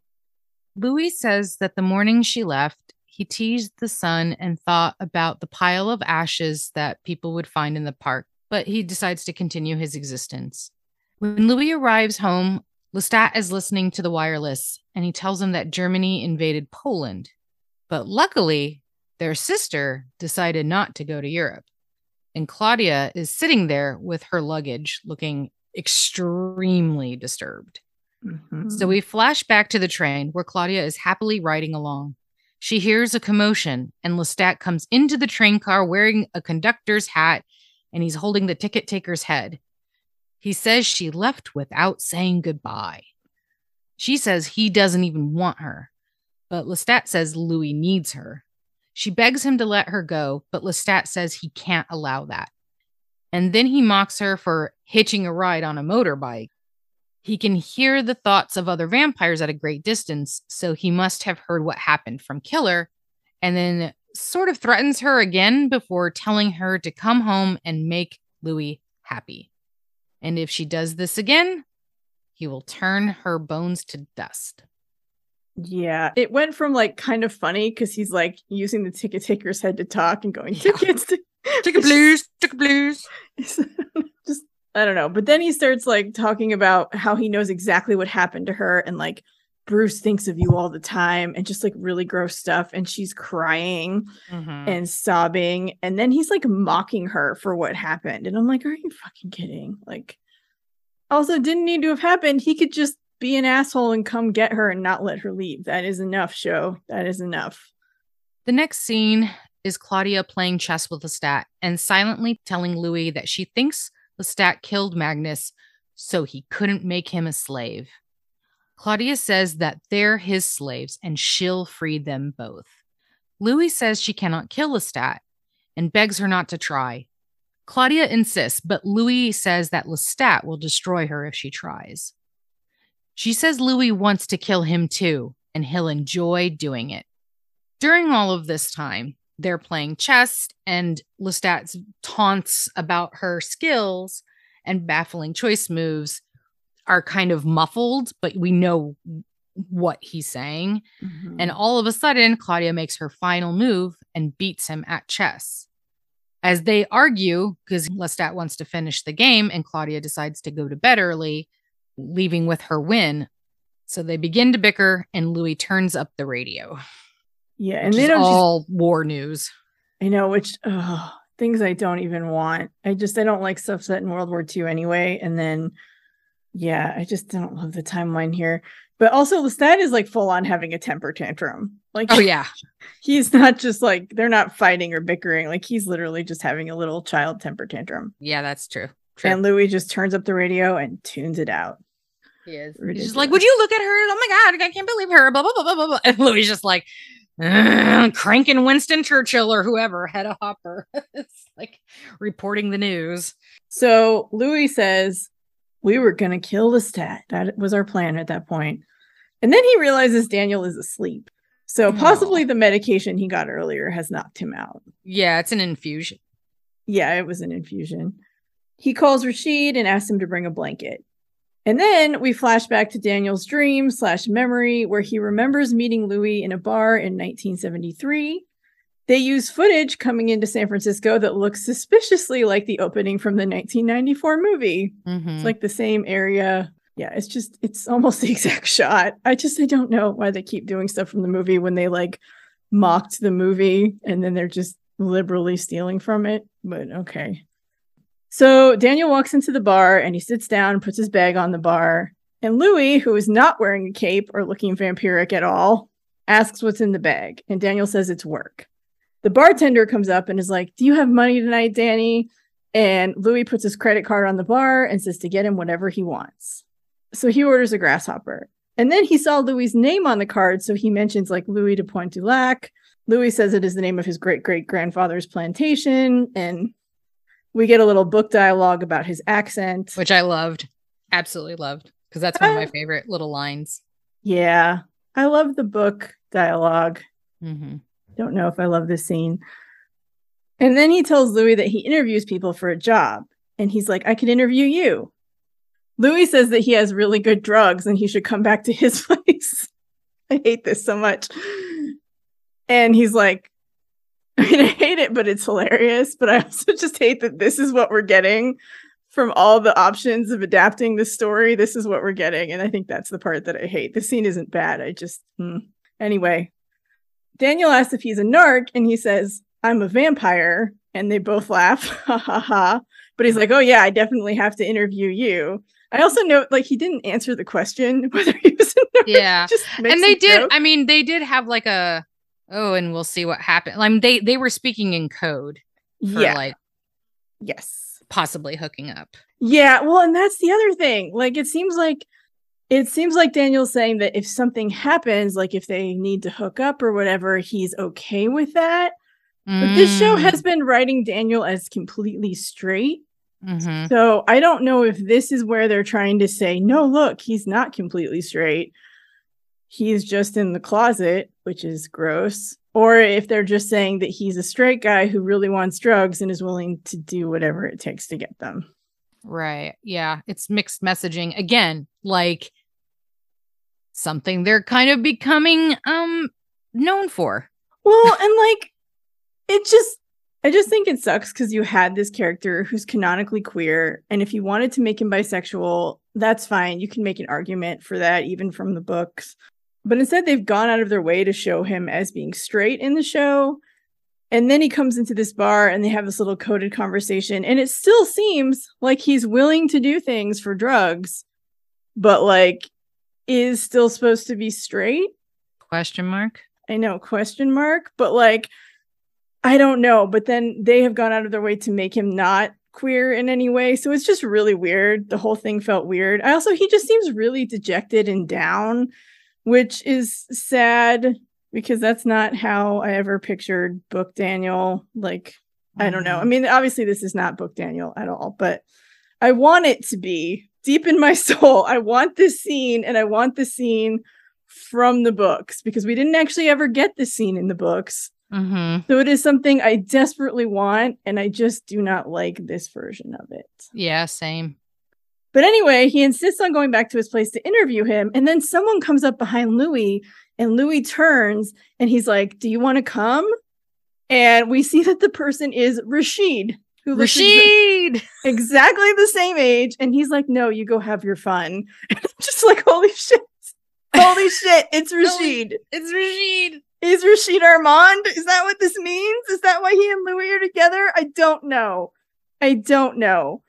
Louis says that the morning she left, he teased the sun and thought about the pile of ashes that people would find in the park, but he decides to continue his existence. When Louis arrives home, Lestat is listening to the wireless, and he tells him that Germany invaded Poland. But luckily, their sister decided not to go to Europe, and Claudia is sitting there with her luggage, looking extremely disturbed. Mm-hmm. So we flash back to the train where Claudia is happily riding along. She hears a commotion, and Lestat comes into the train car wearing a conductor's hat, and he's holding the ticket taker's head. He says she left without saying goodbye. She says he doesn't even want her, but Lestat says Louis needs her. She begs him to let her go, but Lestat says he can't allow that. And then he mocks her for hitching a ride on a motorbike. He can hear the thoughts of other vampires at a great distance, so he must have heard what happened from Killer, and then sort of threatens her again before telling her to come home and make Louis happy. And if she does this again, he will turn her bones to dust. Yeah, it went from like kind of funny because he's like using the ticket taker's head to talk and going, tickets, yeah. ticket blues, ticket blues. Just I don't know. But then he starts like talking about how he knows exactly what happened to her, and like Bruce thinks of you all the time, and just like really gross stuff. And she's crying mm-hmm. and sobbing. And then he's like mocking her for what happened. And I'm like, are you fucking kidding? Like, also didn't need to have happened. He could just be an asshole and come get her and not let her leave. That is enough, show. That is enough. The next scene is Claudia playing chess with Lestat and silently telling Louis that she thinks Lestat killed Magnus so he couldn't make him a slave. Claudia says that they're his slaves and she'll free them both. Louis says she cannot kill Lestat and begs her not to try. Claudia insists, but Louis says that Lestat will destroy her if she tries. She says Louis wants to kill him too, and he'll enjoy doing it. During all of this time, they're playing chess, and Lestat's taunts about her skills and baffling choice moves are kind of muffled, but we know what he's saying. Mm-hmm. And all of a sudden, Claudia makes her final move and beats him at chess. As they argue, because Lestat wants to finish the game and Claudia decides to go to bed early, leaving with her win. So they begin to bicker, and Louis turns up the radio. Yeah, and they don't all just, war news. I know, which oh, things I don't even want. I just I don't like stuff set in World War Two anyway. And then Yeah, I just don't love the timeline here. But also Lestat is like full on having a temper tantrum. Like, oh yeah, he's not just like, they're not fighting or bickering. Like, he's literally just having a little child temper tantrum. Yeah, that's true. true. And Louis just turns up the radio and tunes it out. He is. Ridiculous. He's just like, would you look at her? Oh my God, I can't believe her. Blah, blah, blah, blah, blah, blah. And Louis just like, cranking Winston Churchill or whoever, Hedda Hopper. It's like reporting the news. So Louis says, we were going to kill Lestat. That was our plan at that point. And then he realizes Daniel is asleep. So possibly Aww. the medication he got earlier has knocked him out. Yeah, it's an infusion. Yeah, it was an infusion. He calls Rashid and asks him to bring a blanket. And then we flash back to Daniel's dream slash memory where he remembers meeting Louis in a bar in nineteen seventy-three. They use footage coming into San Francisco that looks suspiciously like the opening from the nineteen ninety-four movie. Mm-hmm. It's like the same area. Yeah, it's just, it's almost the exact shot. I just, I don't know why they keep doing stuff from the movie when they like mocked the movie and then they're just liberally stealing from it. But okay. So Daniel walks into the bar and he sits down and puts his bag on the bar. And Louis, who is not wearing a cape or looking vampiric at all, asks what's in the bag. And Daniel says it's work. The bartender comes up and is like, do you have money tonight, Danny? And Louis puts his credit card on the bar and says to get him whatever he wants. So he orders a grasshopper. And then he saw Louis's name on the card. So he mentions like Louis de Pointe-du-Lac. Louis says it is the name of his great-great-grandfather's plantation. And we get a little book dialogue about his accent. Which I loved. Absolutely loved. Because that's one of my favorite little lines. Yeah. I love the book dialogue. Mm-hmm. Don't know if I love this scene. And then he tells Louis that he interviews people for a job. And he's like, I could interview you. Louis says that he has really good drugs and he should come back to his place. I hate this so much. And he's like, I mean, I hate it, but it's hilarious. But I also just hate that this is what we're getting from all the options of adapting the story. This is what we're getting. And I think that's the part that I hate. The scene isn't bad. I just, hmm. Anyway, Daniel asks if he's a narc and he says, I'm a vampire. And they both laugh. Ha ha ha. But he's like, oh yeah, I definitely have to interview you. I also note, like, he didn't answer the question whether he was a nerd. Yeah. And they did, joke. I mean, they did have like a, oh, and we'll see what happens. I mean, they, they were speaking in code for yeah. like, yes, possibly hooking up. Yeah. Well, and that's the other thing. Like, it seems like, it seems like Daniel's saying that if something happens, like if they need to hook up or whatever, he's okay with that. Mm. But this show has been writing Daniel as completely straight. Mm-hmm. So I don't know if this is where they're trying to say, no, look, he's not completely straight. He's just in the closet, which is gross. Or if they're just saying that he's a straight guy who really wants drugs and is willing to do whatever it takes to get them. Right. Yeah. It's mixed messaging. Again, like something they're kind of becoming um known for. Well, and like, it just, I just think it sucks because you had this character who's canonically queer. And if you wanted to make him bisexual, that's fine. You can make an argument for that, even from the books. But instead, they've gone out of their way to show him as being straight in the show. And then he comes into this bar and they have this little coded conversation. And it still seems like he's willing to do things for drugs, but like is still supposed to be straight? Question mark. I know, question mark. But like, I don't know, but then they have gone out of their way to make him not queer in any way. So it's just really weird. The whole thing felt weird. I also, he just seems really dejected and down, which is sad because that's not how I ever pictured Book Daniel. Like, mm-hmm. I don't know. I mean, obviously this is not Book Daniel at all, but I want it to be deep in my soul. I want this scene and I want the scene from the books because we didn't actually ever get this scene in the books. Mm-hmm. So it is something I desperately want, and I just do not like this version of it. Yeah, same. But anyway, he insists on going back to his place to interview him, and then someone comes up behind Louis, and Louis turns, and he's like, do you want to come? And we see that the person is Rashid. Who Rashid! Like exactly the same age, and he's like, no, you go have your fun. And I'm just like, holy shit. Holy shit, it's Rashid. It's Rashid. Is Rashid Armand? Is that what this means? Is that why he and Louis are together? I don't know. I don't know.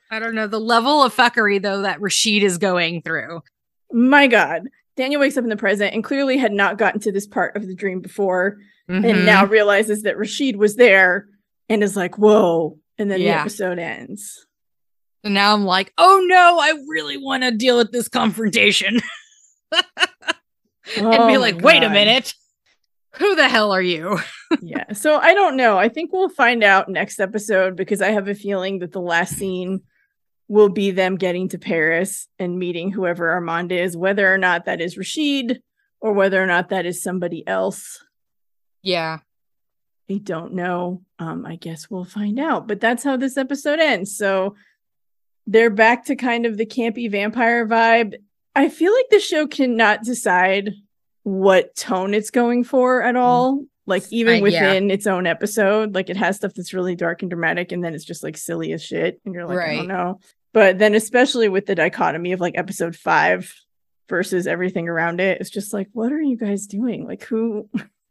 I don't know. The level of fuckery, though, that Rashid is going through. My God. Daniel wakes up in the present and clearly had not gotten to this part of the dream before. Mm-hmm. And now realizes that Rashid was there and is like, whoa. And then yeah. the episode ends. And now I'm like, oh no, I really want to deal with this confrontation. oh and be like, wait a minute. Who the hell are you? yeah. So I don't know. I think we'll find out next episode because I have a feeling that the last scene will be them getting to Paris and meeting whoever Armand is, whether or not that is Rashid or whether or not that is somebody else. Yeah. I don't know. Um, I guess we'll find out. But that's how this episode ends. So they're back to kind of the campy vampire vibe. I feel like the show cannot decide what tone it's going for at all. Like even uh, within yeah. its own episode, like it has stuff that's really dark and dramatic, and then it's just like silly as shit. And you're like, right. I don't know. But then especially with the dichotomy of like episode five versus everything around it, it's just like, what are you guys doing? Like who,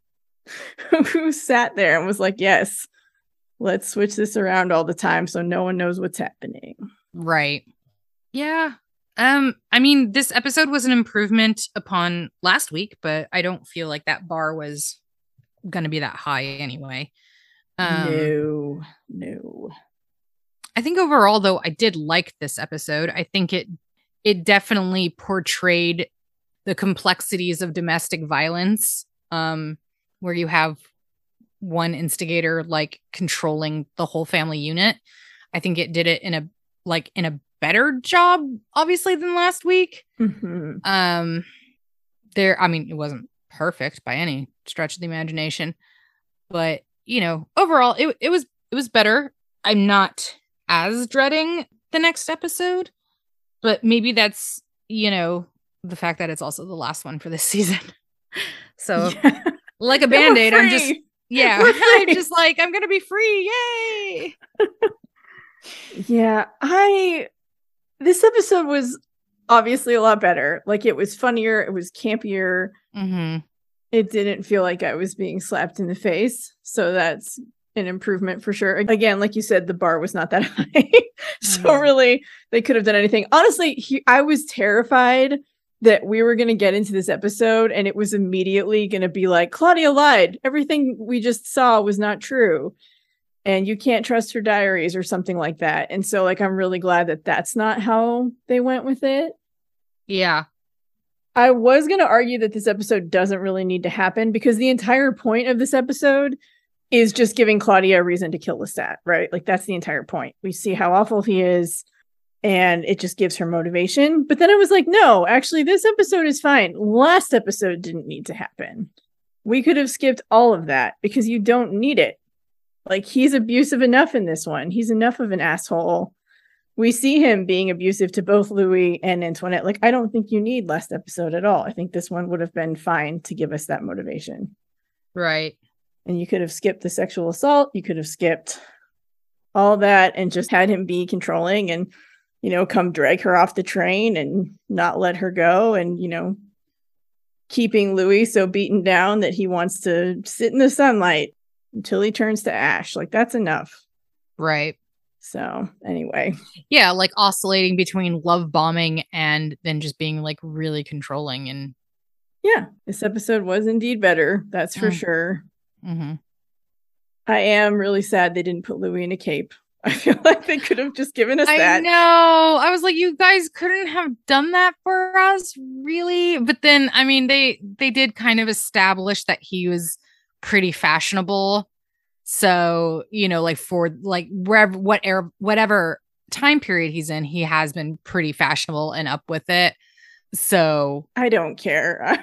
who sat there and was like, yes, let's switch this around all the time so no one knows what's happening. Right. Yeah. Um, I mean, this episode was an improvement upon last week, but I don't feel like that bar was going to be that high anyway. Um, no, no. I think overall, though, I did like this episode. I think it it definitely portrayed the complexities of domestic violence, um, where you have one instigator like controlling the whole family unit. I think it did it in a like in a better job, obviously, than last week. Mm-hmm. Um, there, I mean, it wasn't perfect by any stretch of the imagination, but you know, overall, it it was it was better. I'm not as dreading the next episode, but maybe that's, you know, the fact that it's also the last one for this season. So yeah. like a band-aid, I'm just yeah, I'm just like, I'm gonna be free, yay. yeah, I this episode was obviously a lot better. Like it was funnier, it was campier. Mm-hmm. It didn't feel like I was being slapped in the face, so that's an improvement for sure. Again, like you said, the bar was not that high. so mm-hmm. really, they could have done anything. Honestly, he, I was terrified that we were going to get into this episode and it was immediately going to be like, Claudia lied. Everything we just saw was not true. And you can't trust her diaries or something like that. And so like, I'm really glad that that's not how they went with it. Yeah. I was going to argue that this episode doesn't really need to happen because the entire point of this episode is just giving Claudia a reason to kill Lestat, right? Like that's the entire point. We see how awful he is and it just gives her motivation. But then I was like, no, actually this episode is fine. Last episode didn't need to happen. We could have skipped all of that because you don't need it. Like he's abusive enough in this one. He's enough of an asshole. We see him being abusive to both Louis and Antoinette. Like, I don't think you need last episode at all. I think this one would have been fine to give us that motivation. Right. And you could have skipped the sexual assault. You could have skipped all that and just had him be controlling and, you know, come drag her off the train and not let her go. And, you know, keeping Louis so beaten down that he wants to sit in the sunlight until he turns to ash. Like, that's enough. Right. So anyway. Yeah, like oscillating between love bombing and then just being like really controlling. And yeah, this episode was indeed better. That's for mm. sure. Mm-hmm. I am really sad they didn't put Louis in a cape. I feel like they could have just given us I that. I know. I was like, you guys couldn't have done that for us, really? But then, I mean, they they did kind of establish that he was pretty fashionable. So, you know, like for like wherever, whatever, whatever time period he's in, he has been pretty fashionable and up with it. So I don't care.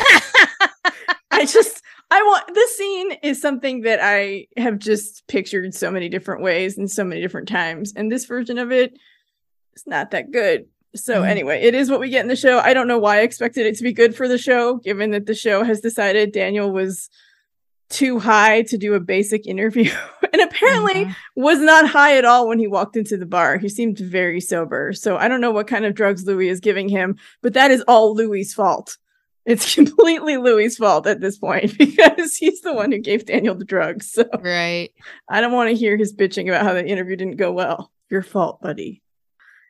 I just, I want, this scene is something that I have just pictured so many different ways and so many different times. And this version of it is not that good. So mm. anyway, it is what we get in the show. I don't know why I expected it to be good for the show, given that the show has decided Daniel was too high to do a basic interview and apparently mm-hmm. was not high at all when he walked into the bar. He seemed very sober. So I don't know what kind of drugs Louis is giving him, but that is all Louis's fault. It's completely Louis's fault at this point because he's the one who gave Daniel the drugs. So right. I don't want to hear his bitching about how the interview didn't go well. Your fault, buddy.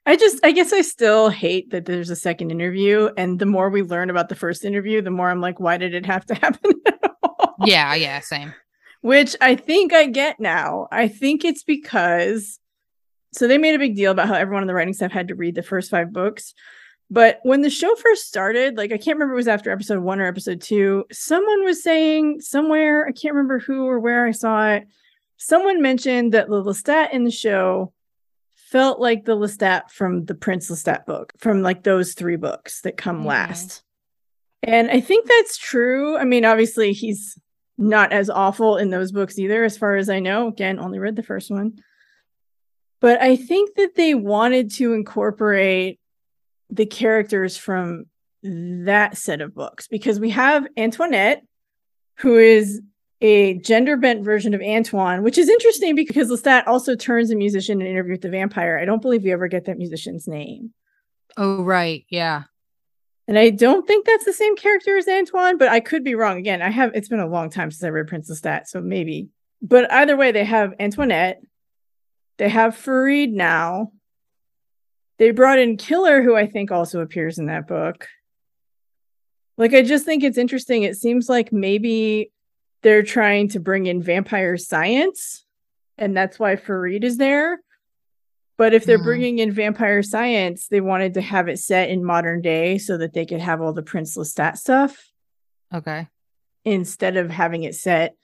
I just, I guess I still hate that there's a second interview. And the more we learn about the first interview, the more I'm like, why did it have to happen at all? Yeah, yeah, same. Which I think I get now. I think it's because, so they made a big deal about how everyone on the writing staff had to read the first five books. But when the show first started, like, I can't remember if it was after episode one or episode two, someone was saying somewhere, I can't remember who or where I saw it, someone mentioned that the Lestat in the show felt like the Lestat from the Prince Lestat book, from like those three books that come mm-hmm. last. And I think that's true. I mean, obviously, he's not as awful in those books either, as far as I know. Again, only read the first one. But I think that they wanted to incorporate the characters from that set of books, because we have Antoinette, who is a gender bent version of Antoine, which is interesting because Lestat also turns a musician in Interview with the Vampire. I don't believe we ever get that musician's name. Oh, right. Yeah. And I don't think that's the same character as Antoine, but I could be wrong. Again, I have, it's been a long time since I read Prince Lestat, so maybe. But either way, they have Antoinette. They have Farid now. They brought in Killer, who I think also appears in that book. Like, I just think it's interesting. It seems like maybe they're trying to bring in vampire science, and that's why Farid is there. But if they're mm. bringing in vampire science, they wanted to have it set in modern day so that they could have all the Prince Lestat stuff. Okay. Instead of having it set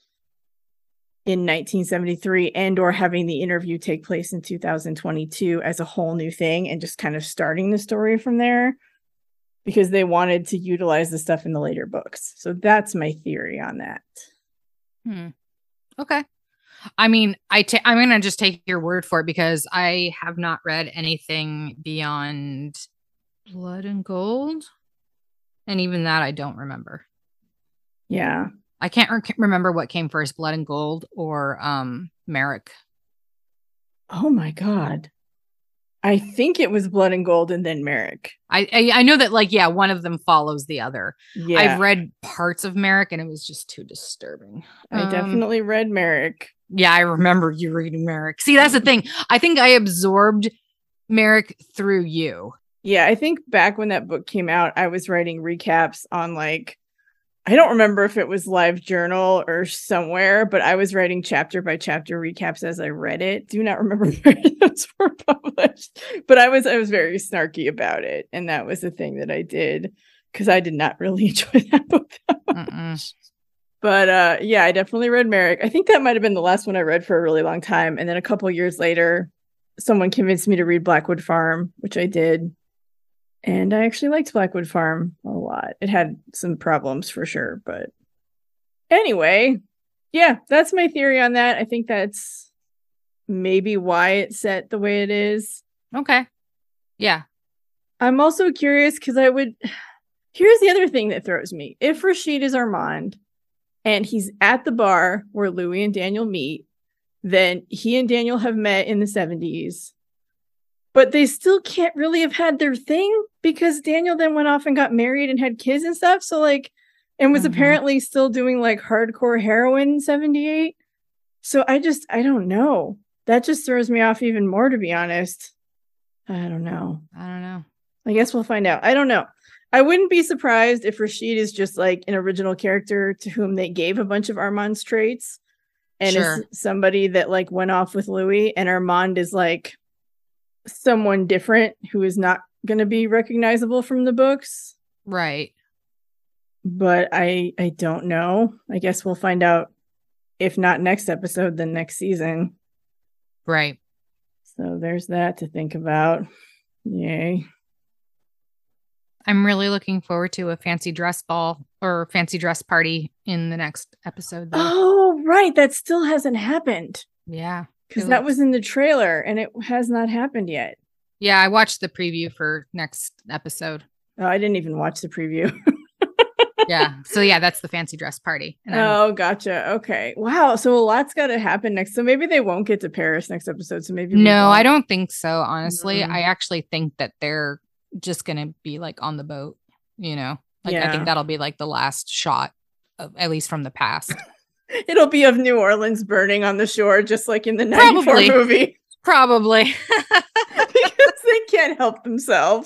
in nineteen seventy-three and or having the interview take place in two thousand twenty-two as a whole new thing and just kind of starting the story from there, because they wanted to utilize the stuff in the later books. So that's my theory on that. Hmm. Okay. I mean, I ta- I'm going to just take your word for it because I have not read anything beyond Blood and Gold. And even that, I don't remember. Yeah. I can't re- remember what came first, Blood and Gold or um, Merrick. Oh my God. I think it was Blood and Gold and then Merrick. I, I I know that, like, yeah, one of them follows the other. Yeah. I've read parts of Merrick and it was just too disturbing. I um, definitely read Merrick. Yeah, I remember you reading Merrick. See, that's the thing. I think I absorbed Merrick through you. Yeah, I think back when that book came out, I was writing recaps on, like, I don't remember if it was LiveJournal or somewhere, but I was writing chapter by chapter recaps as I read it. Do not remember where those were published, but I was I was very snarky about it, and that was the thing that I did because I did not really enjoy that book that much. Mm-mm. But uh, yeah, I definitely read Merrick. I think that might have been the last one I read for a really long time, and then a couple years later, someone convinced me to read Blackwood Farm, which I did. And I actually liked Blackwood Farm a lot. It had some problems for sure, but anyway, yeah, that's my theory on that. I think that's maybe why it's set the way it is. Okay. Yeah. I'm also curious because I would... Here's the other thing that throws me. If Rashid is Armand and he's at the bar where Louis and Daniel meet, then he and Daniel have met in the seventies. But they still can't really have had their thing because Daniel then went off and got married and had kids and stuff. So, like, and was mm-hmm. apparently still doing, like, hardcore heroin in seventy-eight. So I just, I don't know. That just throws me off even more, to be honest. I don't know. I don't know. I guess we'll find out. I don't know. I wouldn't be surprised if Rashid is just, like, an original character to whom they gave a bunch of Armand's traits. And sure. is somebody that, like, went off with Louis, and Armand is, like, someone different who is not going to be recognizable from the books. Right. But I I don't know. I guess we'll find out, if not next episode, then next season. Right. So there's that to think about. Yay. I'm really looking forward to a fancy dress ball or fancy dress party in the next episode, though. Oh, right. That still hasn't happened. Yeah. Because that was in the trailer and it has not happened yet. Yeah, I watched the preview for next episode. Oh, I didn't even watch the preview. Yeah. So yeah, that's the fancy dress party. And oh, I'm... gotcha. Okay. Wow. So a lot's got to happen next. So maybe they won't get to Paris next episode. So maybe no, I don't think so. Honestly, mm-hmm. I actually think that they're just gonna be, like, on the boat. You know, like yeah. I think that'll be, like, the last shot, of, at least from the past. It'll be of New Orleans burning on the shore, just like in the ninety-four Probably. movie. Probably. Because they can't help themselves.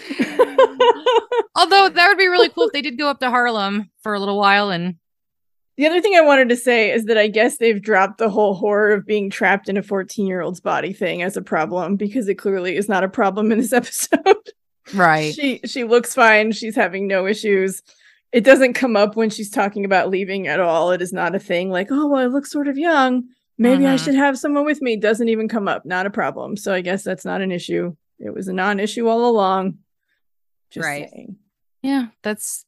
Although that would be really cool if they did go up to Harlem for a little while. And the other thing I wanted to say is that I guess they've dropped the whole horror of being trapped in a fourteen-year-old's body thing as a problem, because it clearly is not a problem in this episode. Right. She she looks fine. She's having no issues. It doesn't come up when she's talking about leaving at all. It is not a thing like, oh, well, I look sort of young. Maybe mm-hmm. I should have someone with me. Doesn't even come up. Not a problem. So I guess that's not an issue. It was a non-issue all along. Just right. saying. Yeah, that's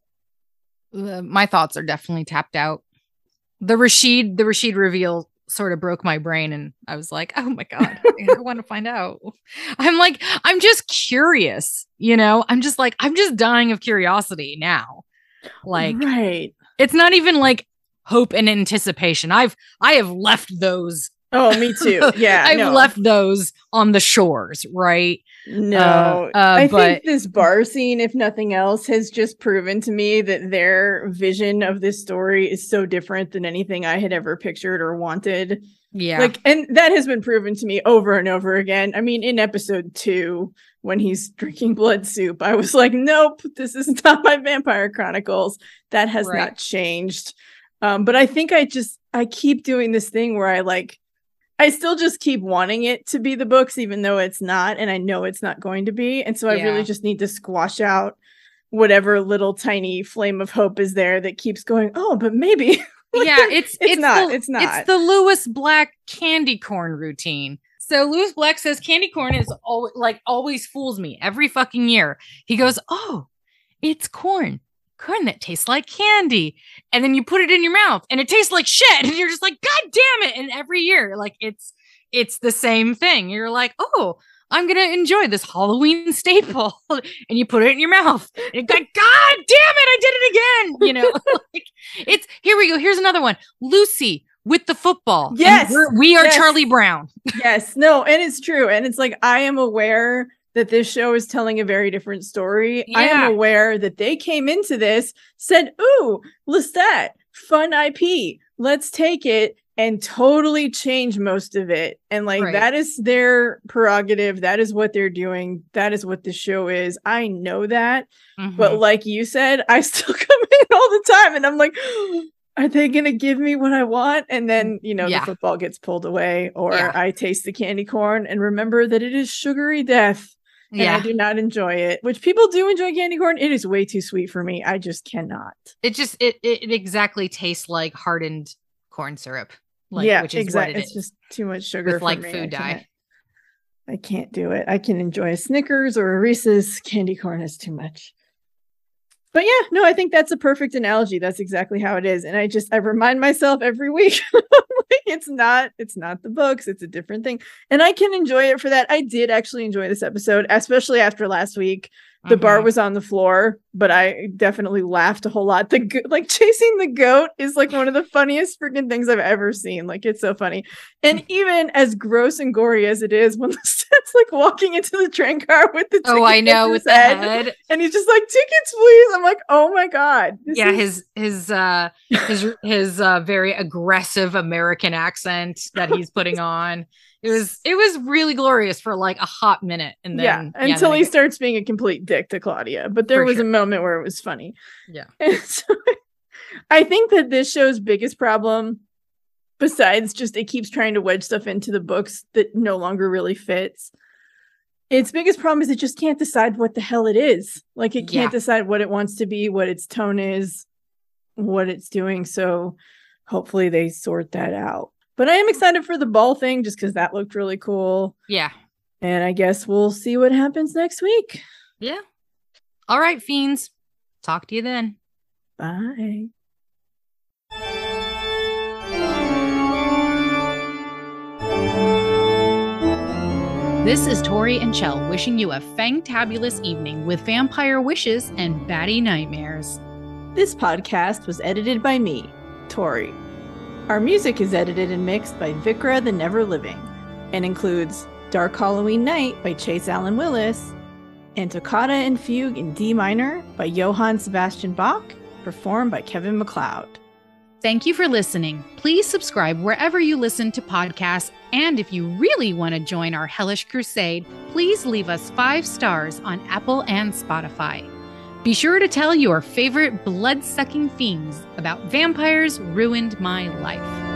uh, my thoughts are definitely tapped out. The Rashid, the Rashid reveal sort of broke my brain, and I was like, oh my God, I want to find out. I'm like, I'm just curious, you know, I'm just like, I'm just dying of curiosity now. Like, right. It's not even like hope and anticipation. I've, I have left those. Oh, me too. Yeah. I've no. left those on the shores. Right. No, uh, uh, I but, think this bar scene, if nothing else, has just proven to me that their vision of this story is so different than anything I had ever pictured or wanted. Yeah. Like, and that has been proven to me over and over again. I mean, in episode two, when he's drinking blood soup, I was like, nope, this is not my Vampire Chronicles. That has right. not changed. Um, but I think I just, I keep doing this thing where I like, I still just keep wanting it to be the books, even though it's not. And I know it's not going to be. And so I yeah. really just need to squash out whatever little tiny flame of hope is there that keeps going, oh, but maybe. Like, yeah, it's, it's, it's not. The, it's not. It's the Lewis Black candy corn routine. So Lewis Black says candy corn is always like always fools me every fucking year. He goes, oh, it's corn. Corn that tastes like candy. And then you put it in your mouth and it tastes like shit. And you're just like, God damn it. And every year, like it's it's the same thing. You're like, oh, I'm gonna enjoy this Halloween staple. And you put it in your mouth. And you're like, God damn it, I did it again. You know, like it's here we go. Here's another one. Lucy with the football. Yes. We are yes. Charlie Brown. Yes. No, and it's true. And it's like, I am aware that this show is telling a very different story. Yeah. I am aware that they came into this, said, ooh, Lestat, fun I P. Let's take it and totally change most of it. And like, right. that is their prerogative. That is what they're doing. That is what the show is. I know that. Mm-hmm. But like you said, I still come in all the time and I'm like, are they going to give me what I want? And then, you know, yeah. the football gets pulled away, or yeah. I taste the candy corn and remember that it is sugary death. And yeah. I do not enjoy it, which people do enjoy candy corn. It is way too sweet for me. I just cannot. It just, it it exactly tastes like hardened corn syrup. Like, yeah, which is exactly. what it it's is. just too much sugar with for like me. food I dye. Can't, I can't do it. I can enjoy a Snickers or a Reese's. Candy corn is too much. But yeah, no, I think that's a perfect analogy. That's exactly how it is. And I just, I remind myself every week, like, it's not, it's not the books. It's a different thing. And I can enjoy it for that. I did actually enjoy this episode, especially after last week. The mm-hmm. bar was on the floor, but I definitely laughed a whole lot. The go- like chasing the goat is like one of the funniest freaking things I've ever seen. Like, it's so funny. And even as gross and gory as it is, when the Lestat's like walking into the train car with the oh, I know with the head. head, and he's just like, tickets, please. I'm like, oh my God. Yeah, is- his his uh his his uh very aggressive American accent that he's putting on. It was it was really glorious for like a hot minute, and then yeah, yeah until then he it, starts being a complete dick to Claudia. But there was sure. a moment where it was funny. Yeah, and so I think that this show's biggest problem, besides just it keeps trying to wedge stuff into the books that no longer really fits, its biggest problem is it just can't decide what the hell it is. Like, it can't yeah. decide what it wants to be, what its tone is, what it's doing. So hopefully they sort that out. But I am excited for the ball thing just because that looked really cool. Yeah. And I guess we'll see what happens next week. Yeah. All right, fiends. Talk to you then. Bye. This is Tori and Chell wishing you a fangtabulous evening with vampire wishes and batty nightmares. This podcast was edited by me, Tori. Our music is edited and mixed by Vikra the Never Living and includes Dark Halloween Night by Chase Allen Willis and Toccata and Fugue in D minor by Johann Sebastian Bach, performed by Kevin MacLeod. Thank you for listening. Please subscribe wherever you listen to podcasts. And if you really want to join our hellish crusade, please leave us five stars on Apple and Spotify. Be sure to tell your favorite blood-sucking fiends about vampires ruined my life.